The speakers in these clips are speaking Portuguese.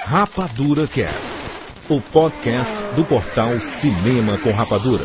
Rapadura Cast, o podcast do portal Cinema com Rapadura.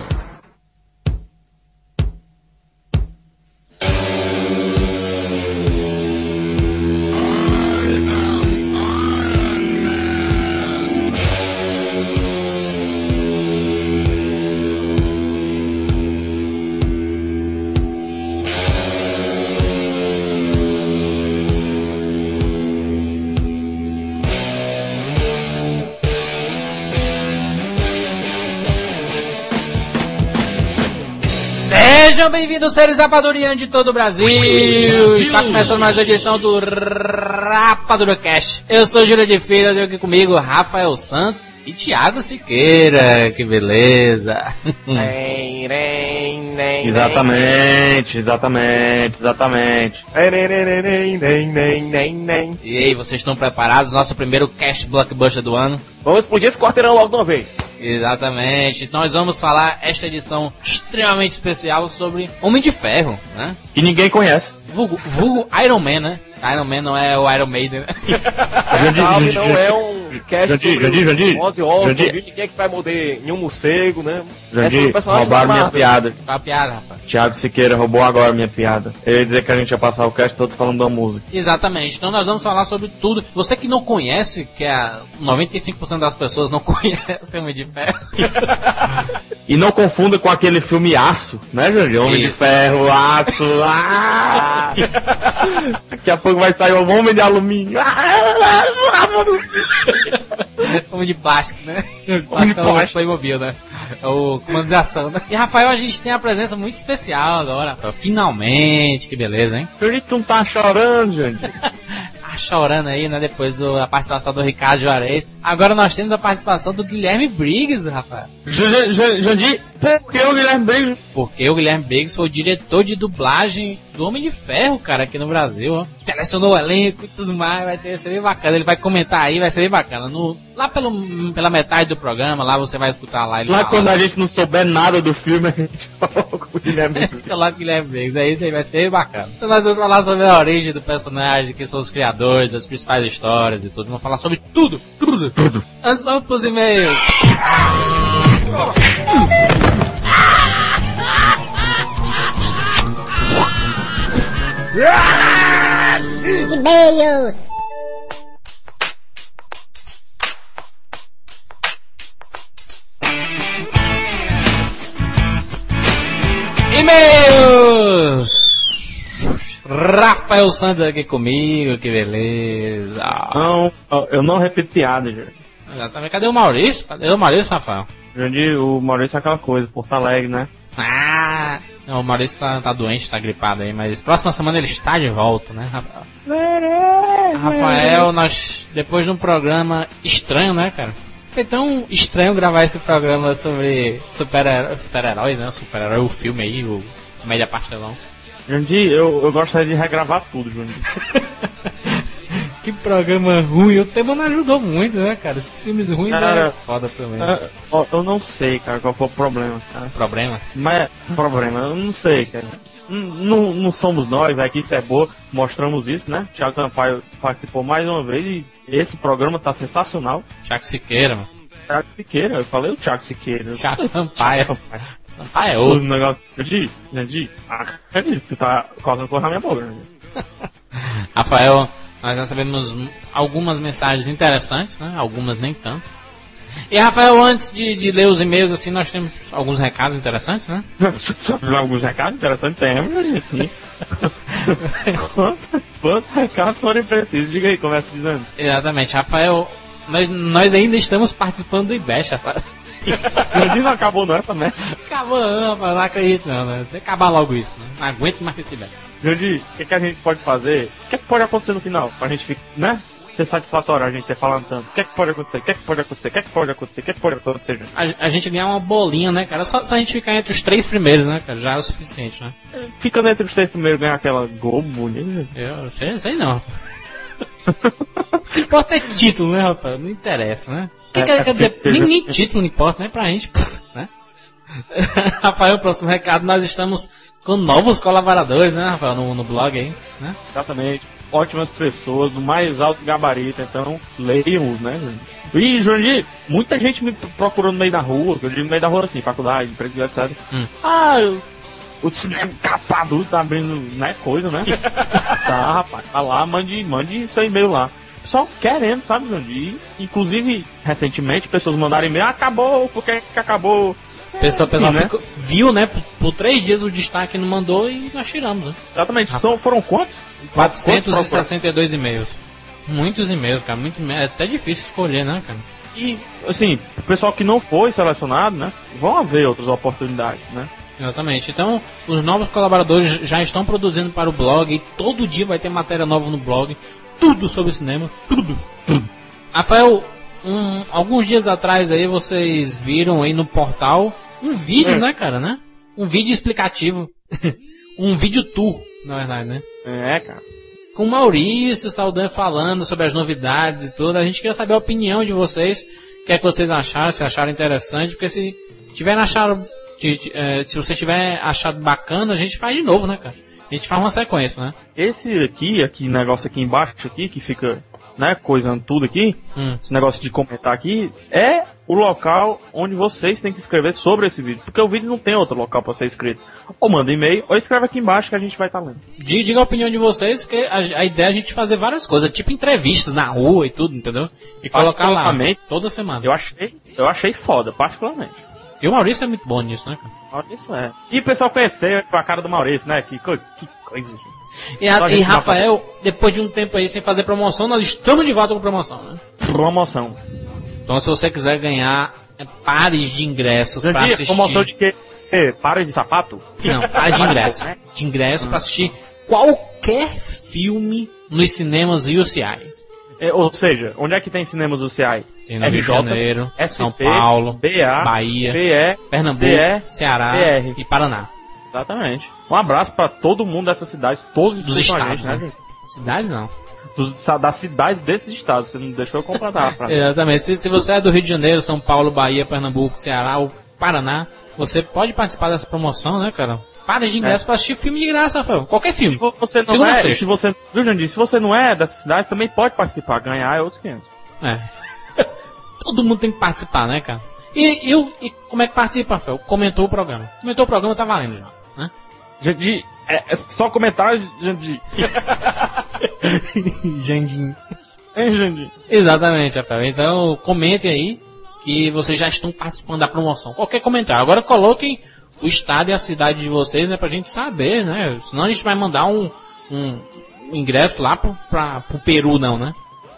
Sejam bem-vindos, seres rapadurianos de todo o Brasil. Está começando mais uma edição do Rapadura Cast. Eu sou Júlio de Filho, eu tenho aqui comigo Rafael Santos e Thiago Siqueira. Que beleza. Exatamente. E aí, vocês estão preparados? Nosso primeiro Cast Blockbuster do ano. Vamos explodir esse quarteirão logo de uma vez. Exatamente. Então nós vamos falar esta edição extremamente especial sobre Homem de Ferro, né? Que ninguém conhece. Vulgo Iron Man, né? Iron Man não é o Iron Maiden, né? Não é um cast sobre Ozzy Osbourne, ninguém é que vai morder nenhum morcego, né? Roubaram minha piada. Qual a piada, rapaz? Thiago Siqueira roubou agora minha piada. Ele ia dizer que a gente ia passar o cast todo falando da música. Exatamente, então nós vamos falar sobre tudo. Você que não conhece, que é 95% das pessoas não conhecem Homem de Ferro. E não confunda com aquele filme Aço, né, Jorge? Homem de Ferro, Aço, Daqui a pouco vai sair um homem de alumínio. Homem de plástico, né? Plástico é o Playmobil, né? É o comando de ação, né? E Rafael, a gente tem uma presença muito especial agora, Rafael. Finalmente, que beleza, hein? Jorge, tu não tá chorando, Jorge? Chorando aí, né, depois da participação do Ricardo Juarez. Agora nós temos a participação do Guilherme Briggs, Rafael. Jandir, por que o Guilherme Briggs? Porque o Guilherme Briggs foi o diretor de dublagem do Homem de Ferro, cara, aqui no Brasil, ó. Selecionou o elenco e tudo mais, vai ser bem bacana. Ele vai comentar aí, vai ser bem bacana. Lá pela metade do programa, lá você vai escutar lá. Lá quando a gente não souber nada do filme, a gente coloca o Guilherme Briggs. Coloca o Guilherme Briggs, aí isso aí vai ser bem bacana. Então nós vamos falar sobre a origem do personagem, que são os criadores, as principais histórias e tudo. Vamos falar sobre tudo. Antes vamos pros e-mails. E-mails. E-mails. Rafael Santos aqui comigo, que beleza. Não, eu não repito piada, gente. Exatamente. Cadê o Maurício? Rafael? Jandir, o Maurício é aquela coisa, Porto Alegre, né? Não, o Maurício tá doente, tá gripado aí, mas próxima semana ele está de volta, né, Rafael? Rafael, nós, depois de um programa estranho, né, cara? Foi tão estranho gravar esse programa sobre super-heróis, né? Super-herói, o filme aí, o Média Pastelão. Jandir, eu gostaria de regravar tudo, Jandir. Que programa ruim, o tema não ajudou muito, né, cara? Esses filmes ruins é foda também. Eu não sei, cara, qual foi o problema, cara. Problema? Mas, eu não sei, cara. Não somos nós, a equipe é boa, mostramos isso, né? Thiago Sampaio participou mais uma vez e esse programa tá sensacional. Thiago Siqueira, mano. Thiago Siqueira, eu falei o Thiago Siqueira. Thiago Sampaio. Sampaio é outro. Jandir, tu tá colocando coisa na minha boca, né? Rafael, nós já recebemos algumas mensagens interessantes, né? Algumas nem tanto. E Rafael, antes de ler os e-mails, assim, nós temos alguns recados interessantes, né? Alguns recados interessantes temos, sim. Quantos recados forem precisos? Diga aí, começa dizendo. Exatamente, Rafael, nós ainda estamos participando do IBEST, Rafael. Não acabou não essa merda. Acabou não, Rafael, não acredito não, né? Tem que acabar logo isso, né? Não aguento mais esse IBEST. Jandir, o que a gente pode fazer? O que pode acontecer no final? Pra gente ficar, né? Ser satisfatório a gente ter falando tanto. O que pode acontecer? Gente? A gente ganhar uma bolinha, né, cara? Só a gente ficar entre os 3 primeiros, né, cara? Já é o suficiente, né? Ficando entre os 3 primeiros, ganhar aquela Globo bonita. Eu sei não. O que importa é título, né, Rafael? Não interessa, né? Quer dizer, nem título não importa, né? Pra gente, né? Rafael, próximo recado, nós estamos com novos colaboradores, né, Rafael, no blog aí, né? Exatamente. ótimas pessoas, do mais alto gabarito, então leiam-os, né, gente? E, Jurandir, muita gente me procurou no meio da rua, que eu digo no meio da rua assim, faculdade, emprego, etc. O cinema capado tá abrindo, né, coisa, né? Tá, rapaz, tá lá, mande seu e-mail lá. Pessoal querendo, sabe, Jurandir? Inclusive, recentemente, pessoas mandaram e-mail, acabou, por que acabou? Pessoal né? viu, né, por 3 dias o destaque não mandou e nós tiramos, né? Exatamente, foram quantos? 462 e-mails. Muitos e-mails, cara, muitos e-mails. É até difícil escolher, né, cara? E, assim, o pessoal que não foi selecionado, né, vão haver outras oportunidades, né? Exatamente. Então, os novos colaboradores já estão produzindo para o blog e todo dia vai ter matéria nova no blog. Tudo sobre cinema. Tudo. Rafael, alguns dias atrás aí vocês viram aí no portal um vídeo, né, cara, né? Um vídeo explicativo. Um vídeo tour, na verdade, né? É, cara. Com o Maurício Saldanha falando sobre as novidades e tudo. A gente queria saber a opinião de vocês. O que é que vocês acharam, se acharam interessante. Porque se tiverem achado... se você tiver achado bacana, a gente faz de novo, né, cara? A gente faz uma sequência, né? Esse aqui, negócio aqui embaixo aqui, que fica, né, coisando tudo aqui, esse negócio de comentar aqui, é o local onde vocês têm que escrever sobre esse vídeo. Porque o vídeo não tem outro local pra ser escrito. Ou manda e-mail, ou escreve aqui embaixo que a gente vai estar lendo. Diga a opinião de vocês, porque a ideia é a gente fazer várias coisas, tipo entrevistas na rua e tudo, entendeu? E colocar lá, toda semana. Eu achei foda, particularmente. E o Maurício é muito bom nisso, né, cara? Maurício é. E o pessoal conhecer a cara do Maurício, né? Que coisa. E Rafael, depois de um tempo aí sem fazer promoção, nós estamos de volta com promoção, né? Promoção. Então, se você quiser ganhar pares de ingressos pra assistir... Promoção de quê? Pares de sapato? Não, pares de ingressos. De ingressos pra assistir qualquer filme nos cinemas UCI. Ou seja, onde é que tem cinemas UCI? Tem no Rio de Janeiro, SP, São Paulo, BA, Bahia, PE, Pernambuco, Ceará e Paraná. Exatamente. Um abraço pra todo mundo dessas cidades, todos dos estados, né, gente? Cidades não. Das cidades desses estados, você não deixou eu completar. Exatamente. Se você é do Rio de Janeiro, São Paulo, Bahia, Pernambuco, Ceará ou Paraná, você pode participar dessa promoção, né, cara? Pares de ingresso pra assistir filme de graça, Rafael. Qualquer filme. Se você não se você não é dessa cidade, também pode participar. Ganhar é outros 500. Todo mundo tem que participar, né, cara? E como é que participa, Rafael? Comentou o programa. Comentou o programa, tá valendo já, né? Jandir, é só comentário, Jandir. Jandim. Jandir. Exatamente, Rafael. Então, comentem aí que vocês já estão participando da promoção. Qualquer comentário. Agora coloquem o estado e a cidade de vocês, né, pra gente saber, né? Senão a gente vai mandar um ingresso lá pro Peru, não, né?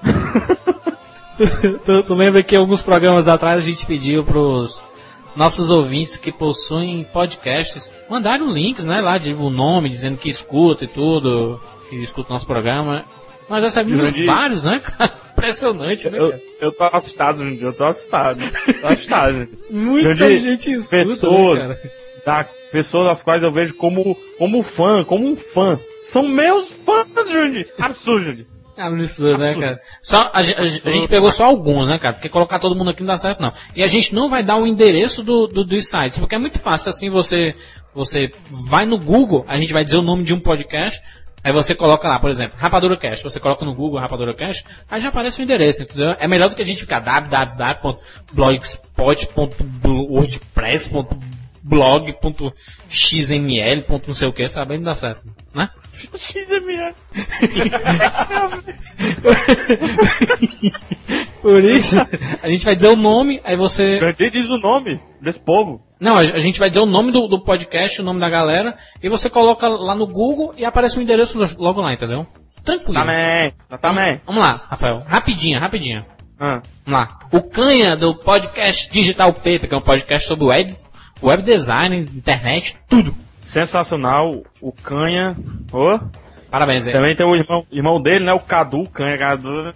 Tu lembra que alguns programas atrás a gente pediu pros nossos ouvintes que possuem podcasts mandarem links, né, lá, de o nome, dizendo que escuta e tudo, que escuta o nosso programa. Nós já sabemos vários, né, cara? Impressionante, né, cara? Eu tô assustado, Jandir, eu tô assustado. Muita gente escuta, pessoas, né, cara? Pessoas as quais eu vejo como um fã. São meus fãs, Jandir. Absurdo, Jandir. Absurdo, né, cara? A gente pegou só alguns, né, cara? Porque colocar todo mundo aqui não dá certo, não. E a gente não vai dar o endereço dos sites, porque é muito fácil. Assim, você vai no Google, a gente vai dizer o nome de um podcast, aí você coloca lá, por exemplo, Rapadura Cast. Você coloca no Google Rapadura Cast, aí já aparece o endereço, entendeu? É melhor do que a gente ficar www.blogspot.wordpress.blog.xml. não sei o que, sabe? Não dá certo, né? XML. Por isso, a gente vai dizer o nome, aí você... Jandir diz o nome desse povo. Não, a gente vai dizer o nome do podcast, o nome da galera, e você coloca lá no Google e aparece o endereço logo lá, entendeu? Tranquilo. Também. Vamos lá, Rafael. Rapidinho. Vamos lá. O Canha do podcast Digital Paper, que é um podcast sobre web design, internet, tudo. Sensacional, o Canha. Parabéns aí. Também tem o irmão dele, né? O Cadu, Canha, Cadu.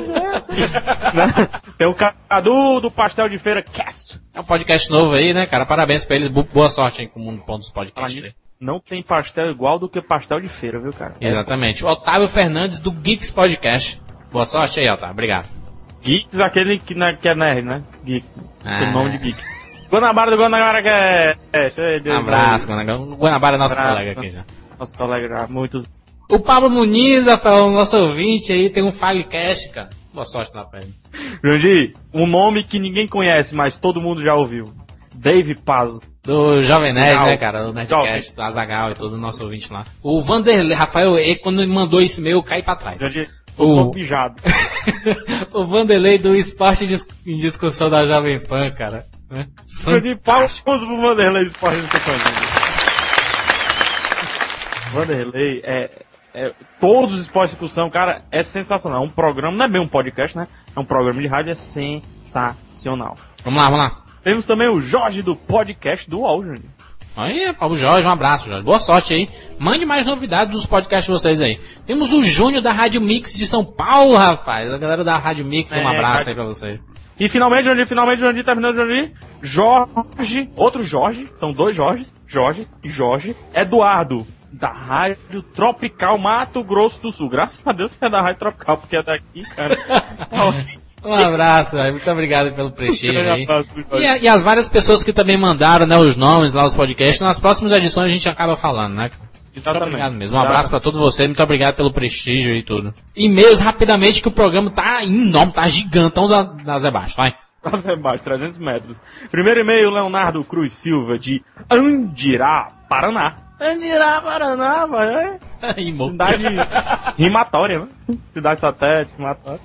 Tem o Cadu do Pastel de Feira Cast. É um podcast novo aí, né, cara? Parabéns pra eles. Boa sorte aí com o mundo dos podcasts. Não tem pastel igual do que pastel de feira, viu, cara? Exatamente. O Otávio Fernandes do Geeks Podcast. Boa sorte aí, Otávio. Obrigado. Geeks, aquele que é nerd, né? Geek. O nome de Geek. Guanabara do Guanabara que é... Um abraço, Guanabara é nosso colega aqui já. Nosso colega já há muitos O Pablo Muniz, Rafael, o nosso ouvinte aí, tem um Filecast, cara. Boa sorte na frente. Jurandir, um nome que ninguém conhece, mas todo mundo já ouviu. Dave Paz. Do Jovem Nerd, né, cara? Do Nerdcast, do Azaghal e todo o nosso ouvinte lá. O Vanderlei, Rafael, quando ele mandou esse e-mail, eu caí pra trás. Jurandir, tô mijado. O Vanderlei do Esporte em Discussão da Jovem Pan, cara. Jurandir, pausa pro Vanderlei do Esporte em Discussão. Vanderlei todos os esportes de discussão, cara, é sensacional. É um programa, não é bem um podcast, né? É um programa de rádio, é sensacional. Vamos lá. Temos também o Jorge do podcast do UOL, Jurandir. Aí, Paulo Jorge, um abraço, Jorge. Boa sorte aí. Mande mais novidades dos podcasts de vocês aí. Temos o Júnior da Rádio Mix de São Paulo, rapaz. A galera da Rádio Mix, um abraço aí pra vocês. E finalmente, Jurandir, terminando, Jurandir, Jorge, outro Jorge, são dois Jorge e Jorge, Eduardo, da Rádio Tropical Mato Grosso do Sul. Graças a Deus que é da Rádio Tropical, porque é daqui, cara. Um abraço, velho. Muito obrigado pelo prestígio aí. E as várias pessoas que também mandaram, né, os nomes lá, os podcasts. Nas próximas edições a gente acaba falando, né? Muito obrigado mesmo. Um abraço pra todos vocês. Muito obrigado pelo prestígio e tudo. E-mails rapidamente, que o programa tá enorme, tá gigantão da Zé Baixo. Vai. Da Zé Baixo, 300 metros. Primeiro e-mail, Leonardo Cruz Silva, de Andirá, Paraná. Andirá, Paraná, vai. Cidade rimatória, né? Cidade satélite, rimatória.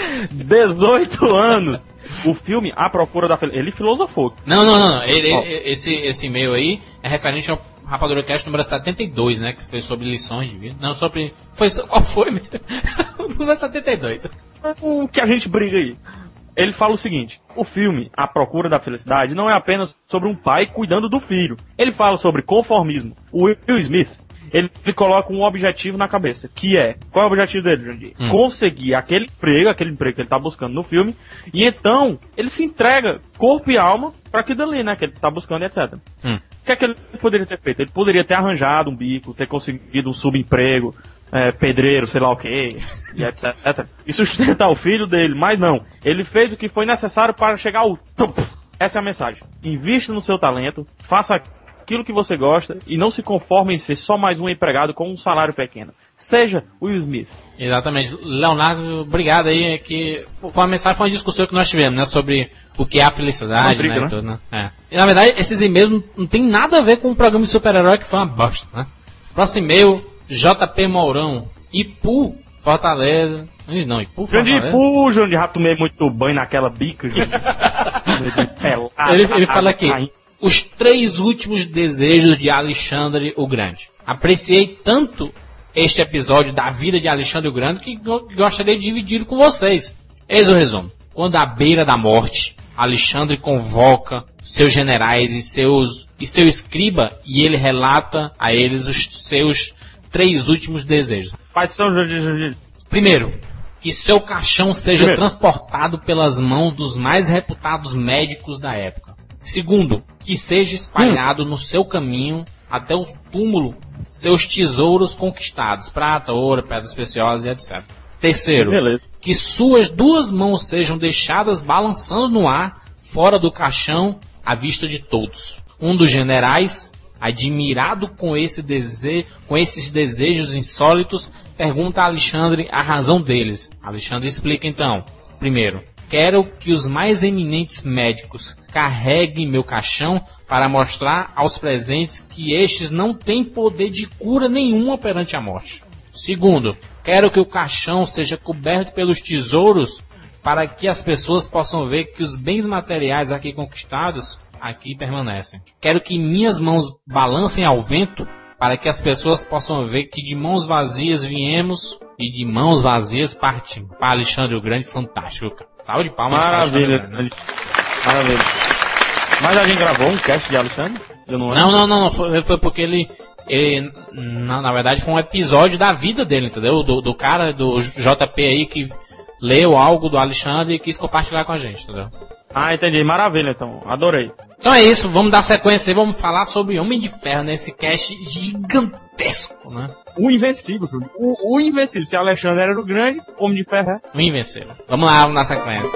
18 anos. O filme A Procura da Felicidade. Ele filosofou. Não. Esse e-mail aí é referente ao Rapadura Cast número 72, né? Que foi sobre lições de vida. Não, sobre... Qual foi mesmo? Número 72. O que a gente briga aí? Ele fala o seguinte: o filme A Procura da Felicidade não é apenas sobre um pai cuidando do filho. Ele fala sobre conformismo. O Will Smith, ele coloca um objetivo na cabeça, que é... Qual é o objetivo dele, Jandir? Conseguir aquele emprego que ele tá buscando no filme, e então ele se entrega corpo e alma para aquilo ali, né? Que ele tá buscando, etc. O que é que ele poderia ter feito? Ele poderia ter arranjado um bico, ter conseguido um subemprego, pedreiro, sei lá o que, e etc. E sustentar o filho dele, mas não. Ele fez o que foi necessário para chegar ao topo. Essa é a mensagem. Invista no seu talento, faça aquilo que você gosta e não se conforme em ser só mais um empregado com um salário pequeno. Seja Will Smith. Exatamente. Leonardo, obrigado aí. Que foi uma mensagem, foi uma discussão que nós tivemos, né? Sobre o que é a felicidade, briga, né? E tudo, né? E na verdade, esses e-mails não tem nada a ver com o programa de super-herói, que foi uma bosta, né? Próximo e-mail, JP Mourão, Ipu, Fortaleza. Não, Ipu, Fortaleza. Ipu, Jandir, já tomei muito banho naquela bica. Ele fala aqui: os 3 últimos desejos de Alexandre o Grande. Apreciei tanto este episódio da vida de Alexandre o Grande que gostaria de dividir com vocês. Eis o resumo. Quando à beira da morte, Alexandre convoca seus generais e seu escriba, e ele relata a eles os seus 3 últimos desejos. Primeiro, que seu caixão seja transportado pelas mãos dos mais reputados médicos da época. Segundo, que seja espalhado no seu caminho até o túmulo seus tesouros conquistados, prata, ouro, pedras preciosas e etc. Terceiro, que suas 2 mãos sejam deixadas balançando no ar, fora do caixão, à vista de todos. Um dos generais, admirado com esses desejos insólitos, pergunta a Alexandre a razão deles. Alexandre explica então. Primeiro, quero que os mais eminentes médicos carreguem meu caixão para mostrar aos presentes que estes não têm poder de cura nenhuma perante a morte. Segundo, quero que o caixão seja coberto pelos tesouros para que as pessoas possam ver que os bens materiais aqui conquistados aqui permanecem. Quero que minhas mãos balancem ao vento para que as pessoas possam ver que de mãos vazias viemos e de mãos vazias partimos. Para Alexandre o Grande, fantástico, cara. Salve de palmas. Maravilha. Maravilha. Mas a gente gravou um cast de Alexandre? Não. Foi porque ele na verdade foi um episódio da vida dele, entendeu? Do cara, do JP aí, que leu algo do Alexandre e quis compartilhar com a gente, entendeu? Ah, entendi. Maravilha, então. Adorei. Então é isso, vamos dar sequência aí, vamos falar sobre Homem de Ferro nesse cast gigantesco, né? O Invencível, o Invencível. Se Alexandre era o grande, Homem de Ferro é o Invencível. Vamos lá, vamos dar sequência.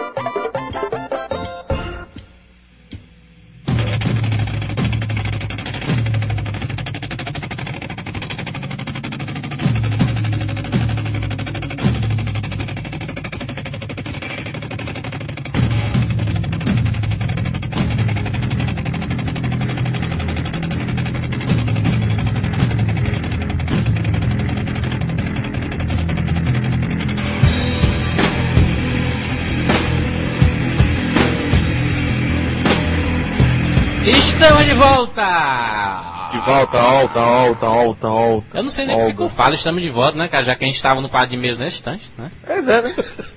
Estamos de volta! De volta, alta. Eu não sei nem por que eu falo, estamos de volta, né, cara? Já que a gente tava no quadro de mesa nesse instante, né? Pois é, né?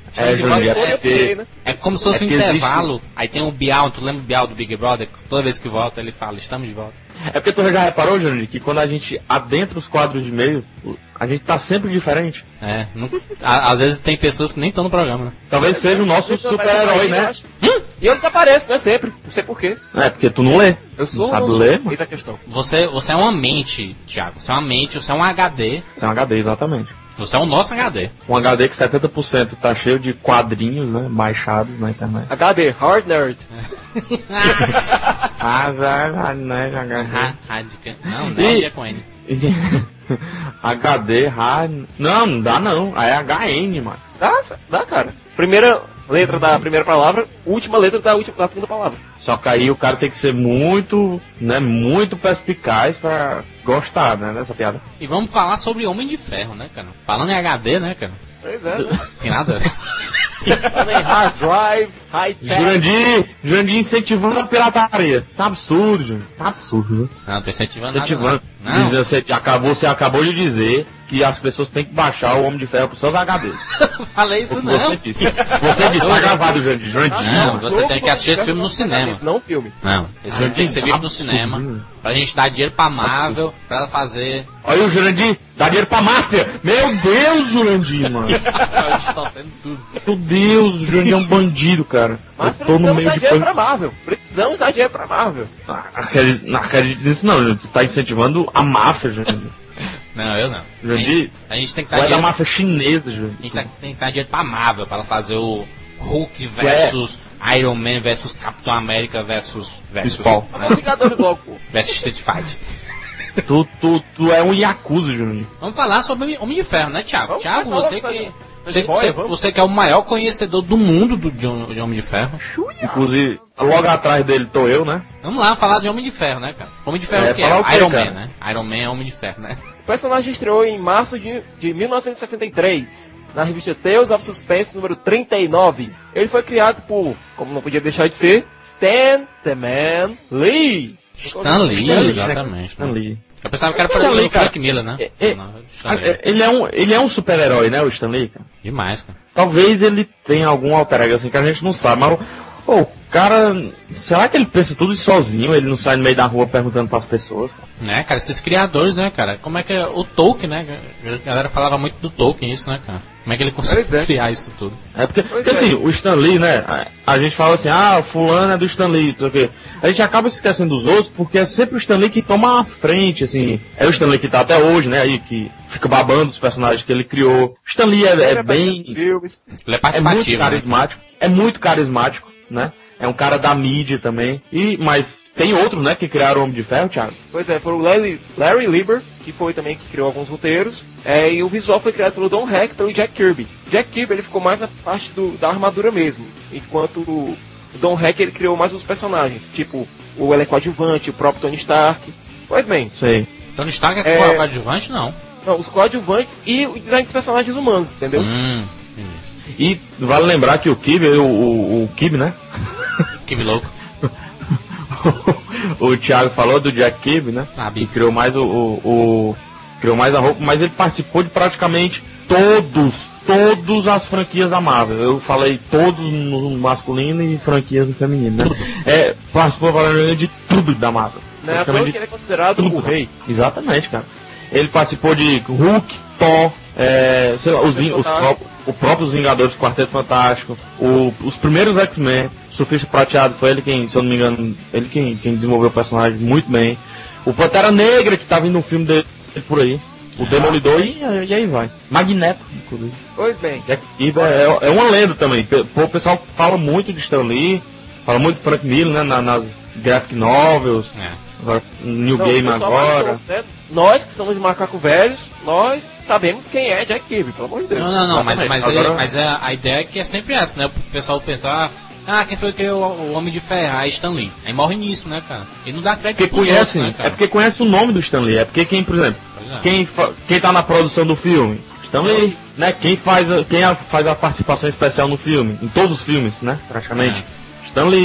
É como se fosse um intervalo. Aí tem o Bial, tu lembra o Bial do Big Brother? Toda vez que volta ele fala, estamos de volta. É porque tu já reparou, Júnior, que quando a gente adentra os quadros de meio, a gente tá sempre diferente. É, às vezes tem pessoas que nem estão no programa, né? Talvez seja o nosso super-herói, né? E eu desapareço, né? Sempre. Não sei porquê. É, porque tu não lê. Eu sou não sabe ler, eis a questão. Você é uma mente, Thiago. Você é uma mente, você é um HD. Você é um HD, exatamente. Você é o nosso HD. Um HD que 70% tá cheio de quadrinhos, né? Baixados na internet. HD, Hard Nerd. Não, nerd é com N. HD, não dá não. Aí é HN, mano. Dá, cara. Primeira letra da primeira palavra, última letra da segunda palavra. Só que aí o cara tem que ser muito, né, muito perspicaz pra gostar, né, dessa piada. E vamos falar sobre Homem de Ferro, né, cara? Falando em HD, né, cara? Pois é. Tem nada. Falando em hard drive, high tech. Jurandir incentivando a pirataria. Isso é absurdo, Jurandir. Isso é absurdo, né? Não, tô incentivando nada. Não. Você acabou de dizer que as pessoas têm que baixar o Homem de Ferro pros seus HDs. Falei isso não. Você disse, tá gravado, Jurandir. Não, você tem que assistir esse filme no cinema. Não filme. Não, esse filme tem que ser visto no cinema. Pra gente dar dinheiro pra Marvel, pra ela fazer... Olha o Jurandir, dá dinheiro pra máfia. Meu Deus, Jurandir, mano. A gente tá sendo tudo. Meu Deus, o Jurandir é um bandido, cara. Mas precisamos dar dinheiro pra Marvel. Precisamos dar dinheiro pra Marvel. Não acredito nisso não, Jurandir. Tu tá incentivando a máfia, Jurandir. Não, eu não. Jurandir, a gente tem que dar dinheiro... dinheiro... da máfia chinesa, Jurandir. A gente tem que dar dinheiro pra Marvel, pra ela fazer o Hulk versus Iron Man versus Capitão América versus Spawn. Os Vingadores logo, pô. Versus Street Fighter. Tu é um Yakuza, Jurandir. Vamos falar sobre Homem de Ferro, né, Thiago? Vamos, Thiago, vamos, você que é o maior conhecedor do mundo de Homem de Ferro. Inclusive, logo atrás dele tô eu, né? Vamos lá falar de Homem de Ferro, né, cara? Homem de Ferro é o que falar o quê, Iron cara? Man, né? Iron Man é Homem de Ferro, né? O personagem estreou em março de 1963, na revista Tales of Suspense número 39. Ele foi criado por, como não podia deixar de ser, Stan The Man Lee. Stan Lee, exatamente. Stan Lee. Eu pensava que era para o Frank Miller, né? Ele é um super-herói, né, o Stan Lee, cara? Demais, cara. Talvez ele tenha algum alter ego assim que a gente não sabe, mas o cara, será que ele pensa tudo sozinho? Ele não sai no meio da rua perguntando pras pessoas? Né, cara, esses criadores, né, cara? Como é que é o Tolkien, né? A galera falava muito do Tolkien, isso, né, cara? Como é que ele conseguiu criar isso tudo? É porque assim, o Stan Lee, né? A gente fala assim, fulano é do Stan Lee, não sei o quê. A gente acaba se esquecendo dos outros porque é sempre o Stan Lee que toma a frente, assim. É o Stan Lee que tá até hoje, né? Aí que fica babando os personagens que ele criou. O Stan Lee é bem... Ele é participativo, muito carismático. Né? É muito carismático, né? É um cara da mídia também. Mas tem outros, né, que criaram o Homem de Ferro, Thiago? Pois é, foi o Larry Lieber, que foi também que criou alguns roteiros. E o visual foi criado pelo Don Heck e pelo Jack Kirby. Jack Kirby ele ficou mais na parte da armadura mesmo. Enquanto o Don Heck ele criou mais os personagens, tipo o elenco adjuvante, o próprio Tony Stark. Pois bem. Sei. Tony Stark é coadjuvante, não? Não, os coadjuvantes e o design dos personagens humanos, entendeu? E vale lembrar que o Kirby, o Kirby, né? Kirby louco. O Thiago falou do Jack Kirby, né? Que criou mais criou mais a roupa, mas ele participou de praticamente todas as franquias da Marvel. Eu falei todos no masculino e franquias no feminino, né? Participou de tudo da Marvel. Não é à toa que ele é considerado o rei. Exatamente, cara. Ele participou de Hulk, Thor, sei lá, os próprios Vingadores, Quarteto Fantástico, os primeiros X-Men. Surfista Prateado foi ele quem, se eu não me engano, ele quem desenvolveu o personagem muito bem. O Pantera Negra, que tá vindo um filme dele por aí. O Demolidor e aí vai. Magneto, inclusive. Pois bem. Jack Kirby é uma lenda também. O pessoal fala muito de Stan Lee, fala muito de Frank Miller, né, nas graphic novels. Agora, New Game agora. Nós que somos de macaco velhos, nós sabemos quem é Jack Kirby, pelo amor de Deus. Não, mas a ideia é que é sempre essa, né? O pessoal pensar, quem foi que criou o Homem de Ferro? Stan Lee. Aí morre nisso, né, cara? E não dá crédito pros outros, né, cara? É porque conhece o nome do Stan Lee. É porque quem, por exemplo, quem tá na produção do filme? Stan Lee, né? Quem faz a participação especial no filme? Em todos os filmes, né? Praticamente. Stan Lee.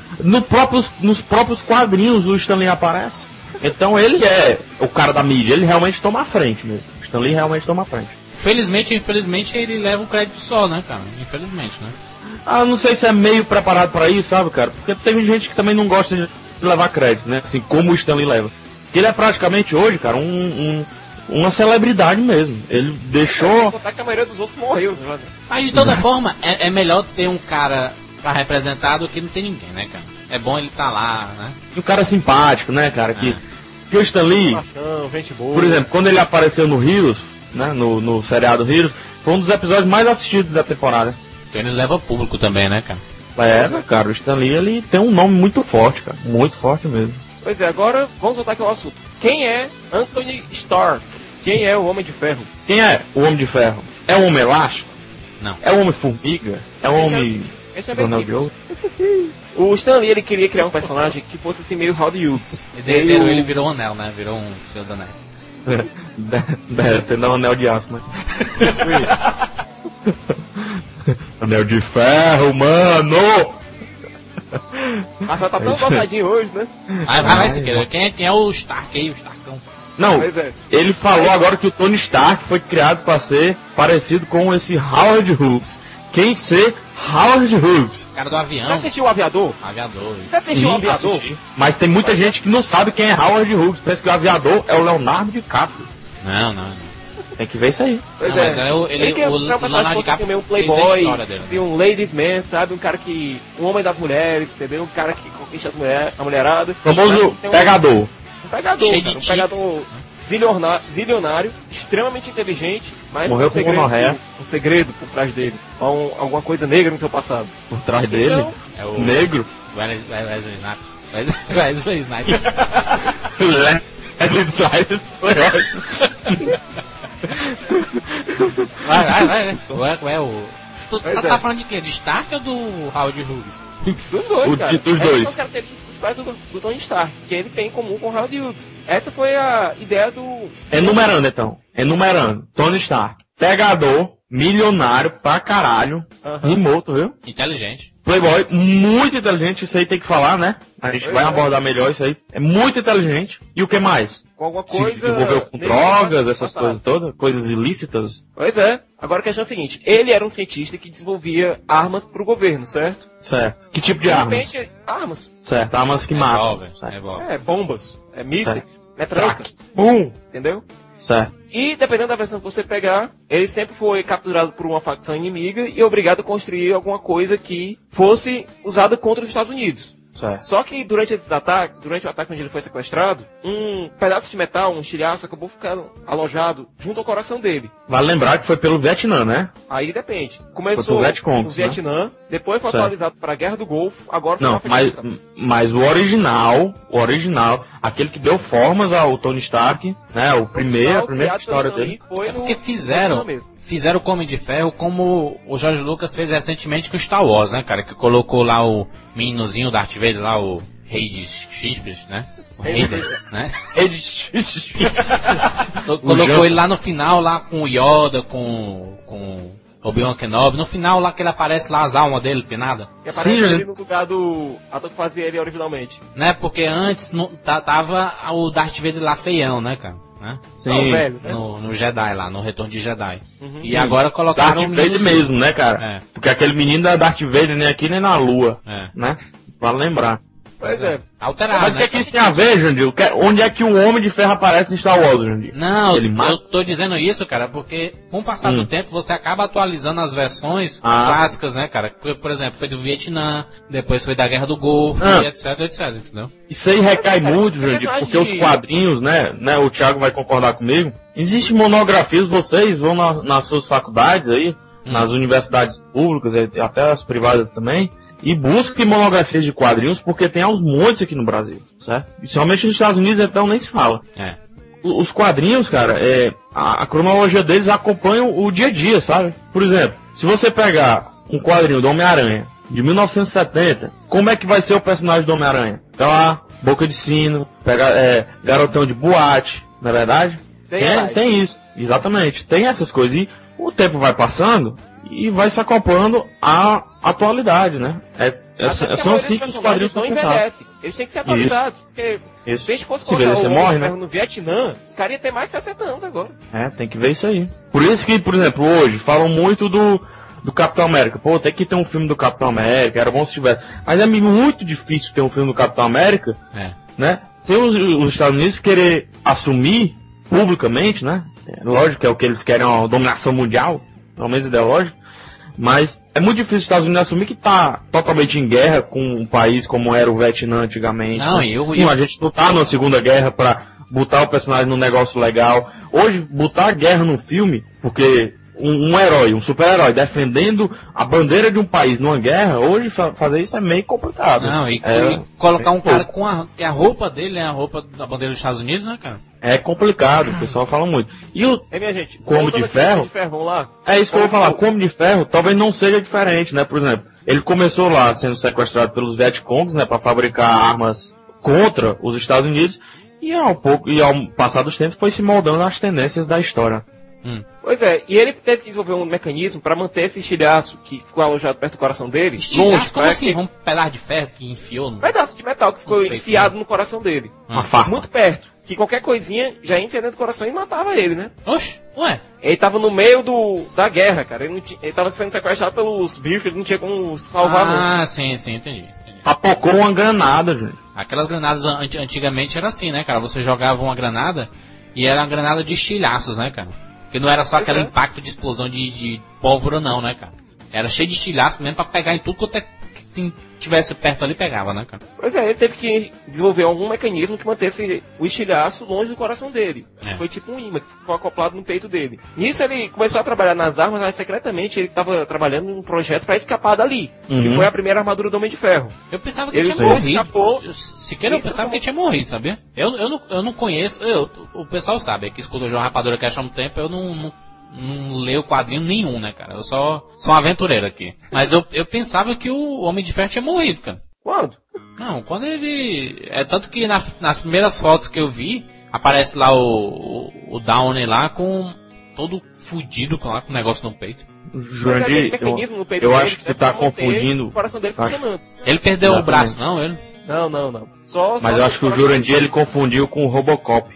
Nos próprios quadrinhos o Stan Lee aparece. Então ele é o cara da mídia, ele realmente toma a frente mesmo. O Stan Lee realmente toma a frente. Felizmente, infelizmente, ele leva o crédito só, né, cara? Infelizmente, né? Ah, não sei se é meio preparado pra isso, sabe, cara? Porque tem gente que também não gosta de levar crédito, né? Assim, como o Stan Lee leva. Ele é praticamente hoje, cara, uma celebridade mesmo. Ele deixou... Contar que a maioria dos outros morreu, né? Mas de toda forma, é melhor ter um cara pra representar do que não ter ninguém, né, cara? É bom ele tá lá, né? E um cara simpático, né, cara? Que o Stan Lee, por exemplo, quando ele apareceu no Heroes, né, no seriado Heroes, foi um dos episódios mais assistidos da temporada. Então ele leva público também, né, cara? Cara, o Stan Lee, ele tem um nome muito forte, cara. Muito forte mesmo. Pois é, agora vamos voltar aqui ao assunto. Quem é Anthony Stark? Quem é o Homem de Ferro? Quem é o Homem de Ferro? É o Homem Elástico? Não. É o Homem Formiga? É o Homem... Esse é bem simples. O Stan Lee, ele queria criar um personagem que fosse assim meio Howdy Hughes. Ele virou um anel, né? Virou um Senhor dos Anéis. Tem um anel de aço, né? Anel de ferro, mano! Mas tá tão gostadinho hoje, né? Vai, Siqueira. Quem é o Stark aí, o Starkão? Não, ele falou agora que o Tony Stark foi criado para ser parecido com esse Howard Hughes. Quem ser Howard Hughes? Cara do avião. Você assistiu o Aviador? Aviador. Você assistiu o Aviador? Assisti. Mas tem muita gente que não sabe quem é Howard Hughes. Parece que o aviador é o Leonardo DiCaprio. Não. Tem que ver isso aí. Pois não, é. Mas ele queria criar um personagem que fosse assim, meio playboy, assim, um ladies man, sabe? Um cara que... Um homem das mulheres, entendeu? Um cara que conquista a mulherada. Famoso pegador. Um pegador, cheio cara. De um pegador zilionário, extremamente inteligente, mas morreu com um segredo por trás dele. Alguma coisa negra no seu passado. Por trás dele? Então, é o negro? Wesley Snipes. Wesley Snipes. Wesley Snipes foi ótimo. Vai. Qual é o... Tu tá falando de quê? De Stark ou do Howard Hughes? Dos dois, cara. Dos dois. São as características principais do Tony Stark, que ele tem em comum com o Howard Hughes. Essa foi a ideia do... Enumerando, então. Tony Stark. Pegador, milionário pra caralho. Remoto, viu? Inteligente. Playboy, muito inteligente. Isso aí tem que falar, né? A gente vai abordar melhor isso aí. É muito inteligente. E o que mais? Com alguma coisa... Se envolveu com drogas, essas coisas todas, coisas ilícitas. Pois é. Agora a questão é a seguinte, ele era um cientista que desenvolvia armas pro governo, certo? Certo. Que tipo de armas? Armas. Certo, armas que matam. Bombas, mísseis, metralhas. Bum! Entendeu? Certo. E dependendo da versão que você pegar, ele sempre foi capturado por uma facção inimiga e obrigado a construir alguma coisa que fosse usada contra os Estados Unidos. Certo. Só que durante o ataque onde ele foi sequestrado, um pedaço de metal, um estilhaço, acabou ficando alojado junto ao coração dele. Vale lembrar que foi pelo Vietnã, né? Aí depende. Começou no Vietnã, né? Depois foi atualizado para a Guerra do Golfo, agora foi no Afeganistão. Mas o original, aquele que deu formas ao Tony Stark, né? A primeira história dele. Foi porque fizeram o Homem de Ferro como o George Lucas fez recentemente com Star Wars, né, cara? Que colocou lá o meninozinho Darth Vader, lá o Rei de Chispes, né? O Raider, né? Rei de Chispes. Colocou ele lá no final, lá com o Yoda, com Obi-Wan Kenobi. No final lá que ele aparece lá, as almas dele, penada. Que aparece ele no lugar do ator que fazia ele originalmente. Né, porque antes tava o Darth Vader lá feião, né, cara? Né? Sim, velho, né? No Jedi lá, no Retorno de Jedi. E agora colocaram Darth Vader mesmo, né, cara? Porque aquele menino é Darth Vader nem aqui nem na Lua, né? Vale lembrar. Pois é. Alterado, mas o que isso tem a ver, Jandir? Onde é que o Homem de Ferro aparece em Star Wars, Jandir? Não, eu tô dizendo isso, cara, porque com o passar do tempo você acaba atualizando as versões clássicas, né, cara? Por exemplo, foi do Vietnã, depois foi da Guerra do Golfo, e etc, entendeu? Isso aí recai muito, Jandir, porque os quadrinhos, né, o Thiago vai concordar comigo, existem monografias, vocês vão nas suas faculdades aí, nas universidades públicas, até as privadas também, e busque monografias de quadrinhos, porque tem aos montes aqui no Brasil, certo? Principalmente nos Estados Unidos, então nem se fala. Os quadrinhos, cara, a cronologia deles acompanha o dia a dia, sabe? Por exemplo, se você pegar um quadrinho do Homem-Aranha de 1970, como é que vai ser o personagem do Homem-Aranha? Tá lá, boca de sino, garotão de boate, não é verdade? Tem isso, exatamente. Tem essas coisas. E o tempo vai passando e vai se acoplando à atualidade, né? São assim que os quadrinhos não envelhecem. Eles têm que ser atualizados. Porque se a gente fosse colocar o Homem de Ferro no Vietnã, o cara ia ter mais de 60 anos agora. Tem que ver isso aí. Por isso que, por exemplo, hoje falam muito do Capitão América. Pô, tem que ter um filme do Capitão América, era bom se tivesse. Mas é muito difícil ter um filme do Capitão América, né? Se os Estados Unidos querer assumir publicamente, né? Lógico que é o que eles querem, uma dominação mundial, pelo menos ideológica, mas é muito difícil os Estados Unidos assumir que tá totalmente em guerra com um país como era o Vietnã antigamente. Não, né? A gente não tá numa segunda guerra pra botar o personagem num negócio legal. Hoje, botar a guerra num filme, porque um herói, um super-herói defendendo a bandeira de um país numa guerra, hoje fazer isso é meio complicado. Não, e colocar um cara com a roupa dele, a roupa da bandeira dos Estados Unidos, né, cara? É complicado, o pessoal fala muito. E minha gente, Homem de Ferro, vamos lá. É isso que eu vou falar, o Homem de Ferro talvez não seja diferente, né? Por exemplo, ele começou lá sendo sequestrado pelos Vietcongs, né, para fabricar armas contra os Estados Unidos, e ao passar dos tempos foi se moldando às tendências da história. Pois é, e ele teve que desenvolver um mecanismo para manter esse estilhaço que ficou alojado perto do coração dele. Estilhaço? Como assim? Um pedaço de ferro que enfiou no... pedaço de metal que ficou enfiado no coração dele. Muito perto. Que qualquer coisinha já ia enfiar dentro do coração e matava ele, né? Oxe, ué? Ele tava no meio da guerra, cara. Ele tava sendo sequestrado pelos bichos, ele não tinha como salvar, não. Sim, entendi. Apocou uma granada, gente. Aquelas granadas antigamente era assim, né, cara? Você jogava uma granada e era uma granada de estilhaços, né, cara? Porque não era só aquele impacto de explosão de pólvora, não, né, cara? Era cheio de estilhaço mesmo pra pegar em tudo quanto tivesse perto ali, pegava, né, cara? Pois é, ele teve que desenvolver algum mecanismo que mantesse o estilhaço longe do coração dele. Foi tipo um imã que ficou acoplado no peito dele. Nisso ele começou a trabalhar nas armas, mas secretamente ele estava trabalhando num projeto para escapar dali. Que foi a primeira armadura do Homem de Ferro. Eu pensava que ele tinha morrido. Sequer eu pensava que ele tinha morrido, sabia? Eu não conheço. O pessoal sabe, que escuta o João Rapadura que há um tempo, eu não leio quadrinho nenhum, né, cara? Eu só sou um aventureiro aqui. Mas eu pensava que o Homem de Ferro tinha morrido, cara. Quando? Não, quando ele... tanto que nas primeiras fotos que eu vi, aparece lá o Downey lá com todo fudido com o negócio no peito. Jurandir, eu acho que você tá confundindo. O coração dele funcionando. Ele perdeu o braço, não? Ele? Não. Mas eu acho que o Jurandir ele confundiu com o Robocop.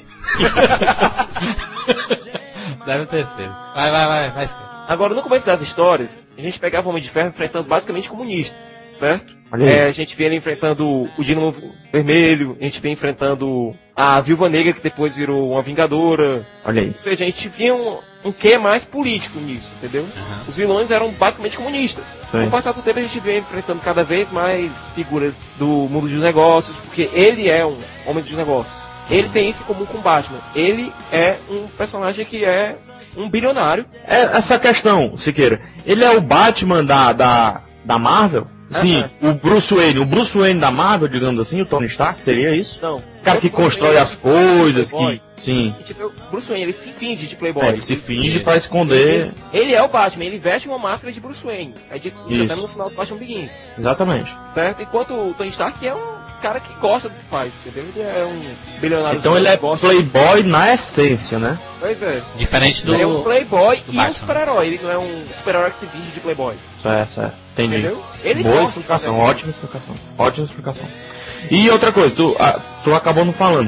Deve ter sido. Vai. Agora, no começo das histórias, a gente pegava o Homem de Ferro enfrentando basicamente comunistas, certo? A gente via ele enfrentando o Dínamo Vermelho, a gente via enfrentando a Viúva Negra, que depois virou uma Vingadora. Olha aí. Ou seja, a gente via um quê mais político nisso, entendeu? Os vilões eram basicamente comunistas. Com o passar do tempo, a gente via enfrentando cada vez mais figuras do mundo dos negócios, porque ele é um homem dos negócios. Ele tem isso em comum com o Batman. Ele é um personagem que é um bilionário. Essa questão, Siqueira. Ele é o Batman da Marvel? Sim, o Bruce Wayne da Marvel, digamos assim, o Tony Stark, seria isso? Não. O cara que constrói as coisas, que... Sim. Tipo, o Bruce Wayne, ele se finge de playboy. Ele se finge pra esconder... Ele é o Batman, ele veste uma máscara de Bruce Wayne. Isso até no final do Batman Begins. Exatamente. Certo? Enquanto o Tony Stark é um cara que gosta do que faz, entendeu? Ele é um bilionário. Então ele é playboy na essência, né? Pois é. Diferente do... Ele é um playboy e Batman. Um super-herói. Ele não é um super-herói que se finge de playboy. Certo. Entendi. Entendeu? Ele Boa explicação, ótima explicação. E outra coisa, tu acabou não falando.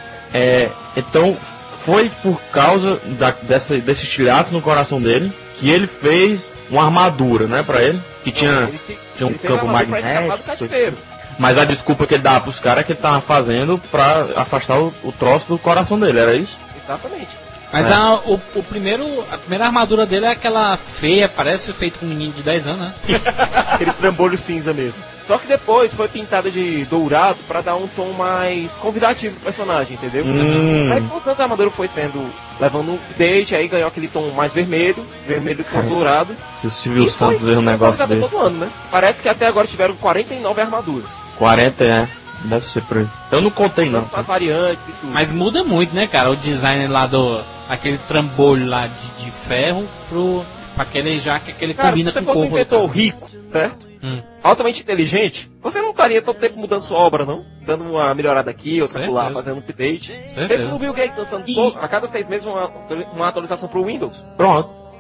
Então, foi por causa desse estilhaço no coração dele que ele fez uma armadura, né, pra ele? Que tinha um campo magnético. Mas a desculpa que ele dava pros caras é que ele tava fazendo pra afastar o troço do coração dele, era isso? Exatamente. Mas a primeira armadura dele é aquela feia, parece feito com um menino de 10 anos, né? Aquele trambolho cinza mesmo. Só que depois foi pintada de dourado pra dar um tom mais convidativo pro personagem, entendeu? Aí com os anos a armadura foi levando um update, aí ganhou aquele tom mais vermelho com dourado. Se o Silvio Santos ver um negócio desse. Todo ano, né? Parece que até agora tiveram 49 armaduras. 40, deve ser por aí. Eu não contei não. As variantes e tudo. Mas muda muito, né, cara? O design lá aquele trambolho lá de ferro pra aquele já que aquele cara, combina com o corpo. Se você fosse um inventor rico, certo? Altamente inteligente, você não estaria todo tempo mudando sua obra, não? Dando uma melhorada aqui, outra lá, fazendo um update. Mesmo o Bill Gates lançando a cada 6 meses uma atualização pro Windows. Pronto.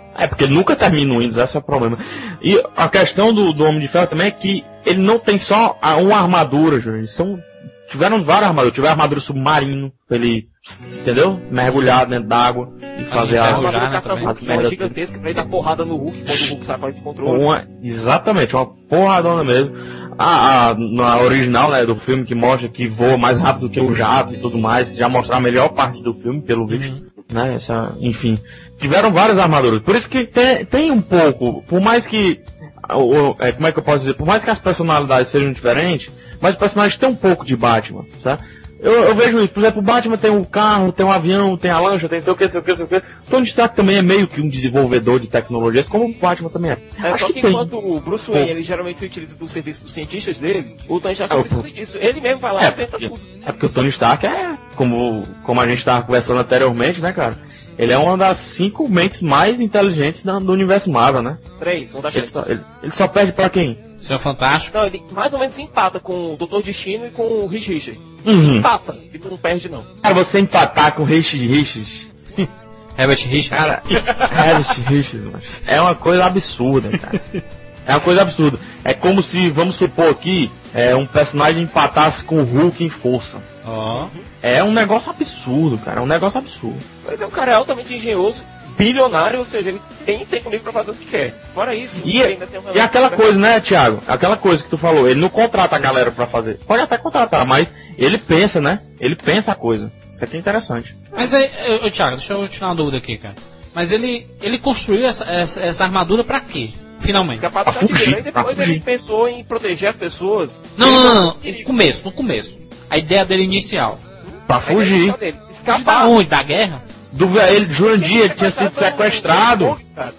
É, porque ele nunca termina o Windows, esse é o problema. E a questão do Homem de Ferro também é que ele não tem só uma armadura, Júlio. Tiveram várias armaduras. Tiveram armadura submarino, pra ele, entendeu? Mergulhar dentro d'água e fazer a armadura caça-merda gigantesca pra ele dar porrada no Hulk quando o Hulk sai fora de controle. Exatamente, uma porradona mesmo. Na original, né, do filme, que mostra que voa mais rápido que o jato e tudo mais, que já mostra a melhor parte do filme, pelo visto. Né, enfim. Tiveram várias armaduras. Por isso que tem um pouco, por mais que, como é que eu posso dizer, por mais que as personalidades sejam diferentes, mas os personagens têm um pouco de Batman, sabe? Eu vejo isso, por exemplo, o Batman tem um carro, tem um avião, tem a lancha, tem sei o que. Tony Stark também é meio que um desenvolvedor de tecnologias, como o Batman também é. Só que enquanto o Bruce Wayne, ele geralmente se utiliza do serviço dos cientistas dele, o Tony Stark não precisa disso. Ele mesmo vai lá e tenta tudo. É porque o Tony Stark é, como a gente estava conversando anteriormente, né, cara? Ele é uma das 5 mentes mais inteligentes do universo Marvel, né? 3, vamos dar chance. Ele só perde pra quem? Senhor Fantástico. Não, ele mais ou menos empata com o Dr. Destino e com o Reed Richards. Empata, ele não perde não. Cara, você empatar com o Reed Richards... Herbert Richards. Cara, Herbert Richards, mano, é uma coisa absurda, cara. É uma coisa absurda. É como se, vamos supor aqui, um personagem empatasse com o Hulk em força. É um negócio absurdo, cara. É um negócio absurdo. Mas o cara é altamente engenhoso, bilionário, ou seja, ele tem tempo livre pra fazer o que quer. Fora isso, e ainda tem e aquela coisa, né, Thiago? Aquela coisa que tu falou, ele não contrata a galera pra fazer. Pode até contratar, mas ele pensa, né? Ele pensa a coisa. Isso aqui é interessante. Mas aí, Thiago, deixa eu tirar uma dúvida aqui, cara. Mas ele construiu essa armadura pra quê? Finalmente. Escapar do cativeiro. Aí depois ele pensou em proteger as pessoas. Não. No começo. A ideia dele inicial. Pra fugir. Escapar onde? Da guerra? Jurandir, ele tinha sido sequestrado.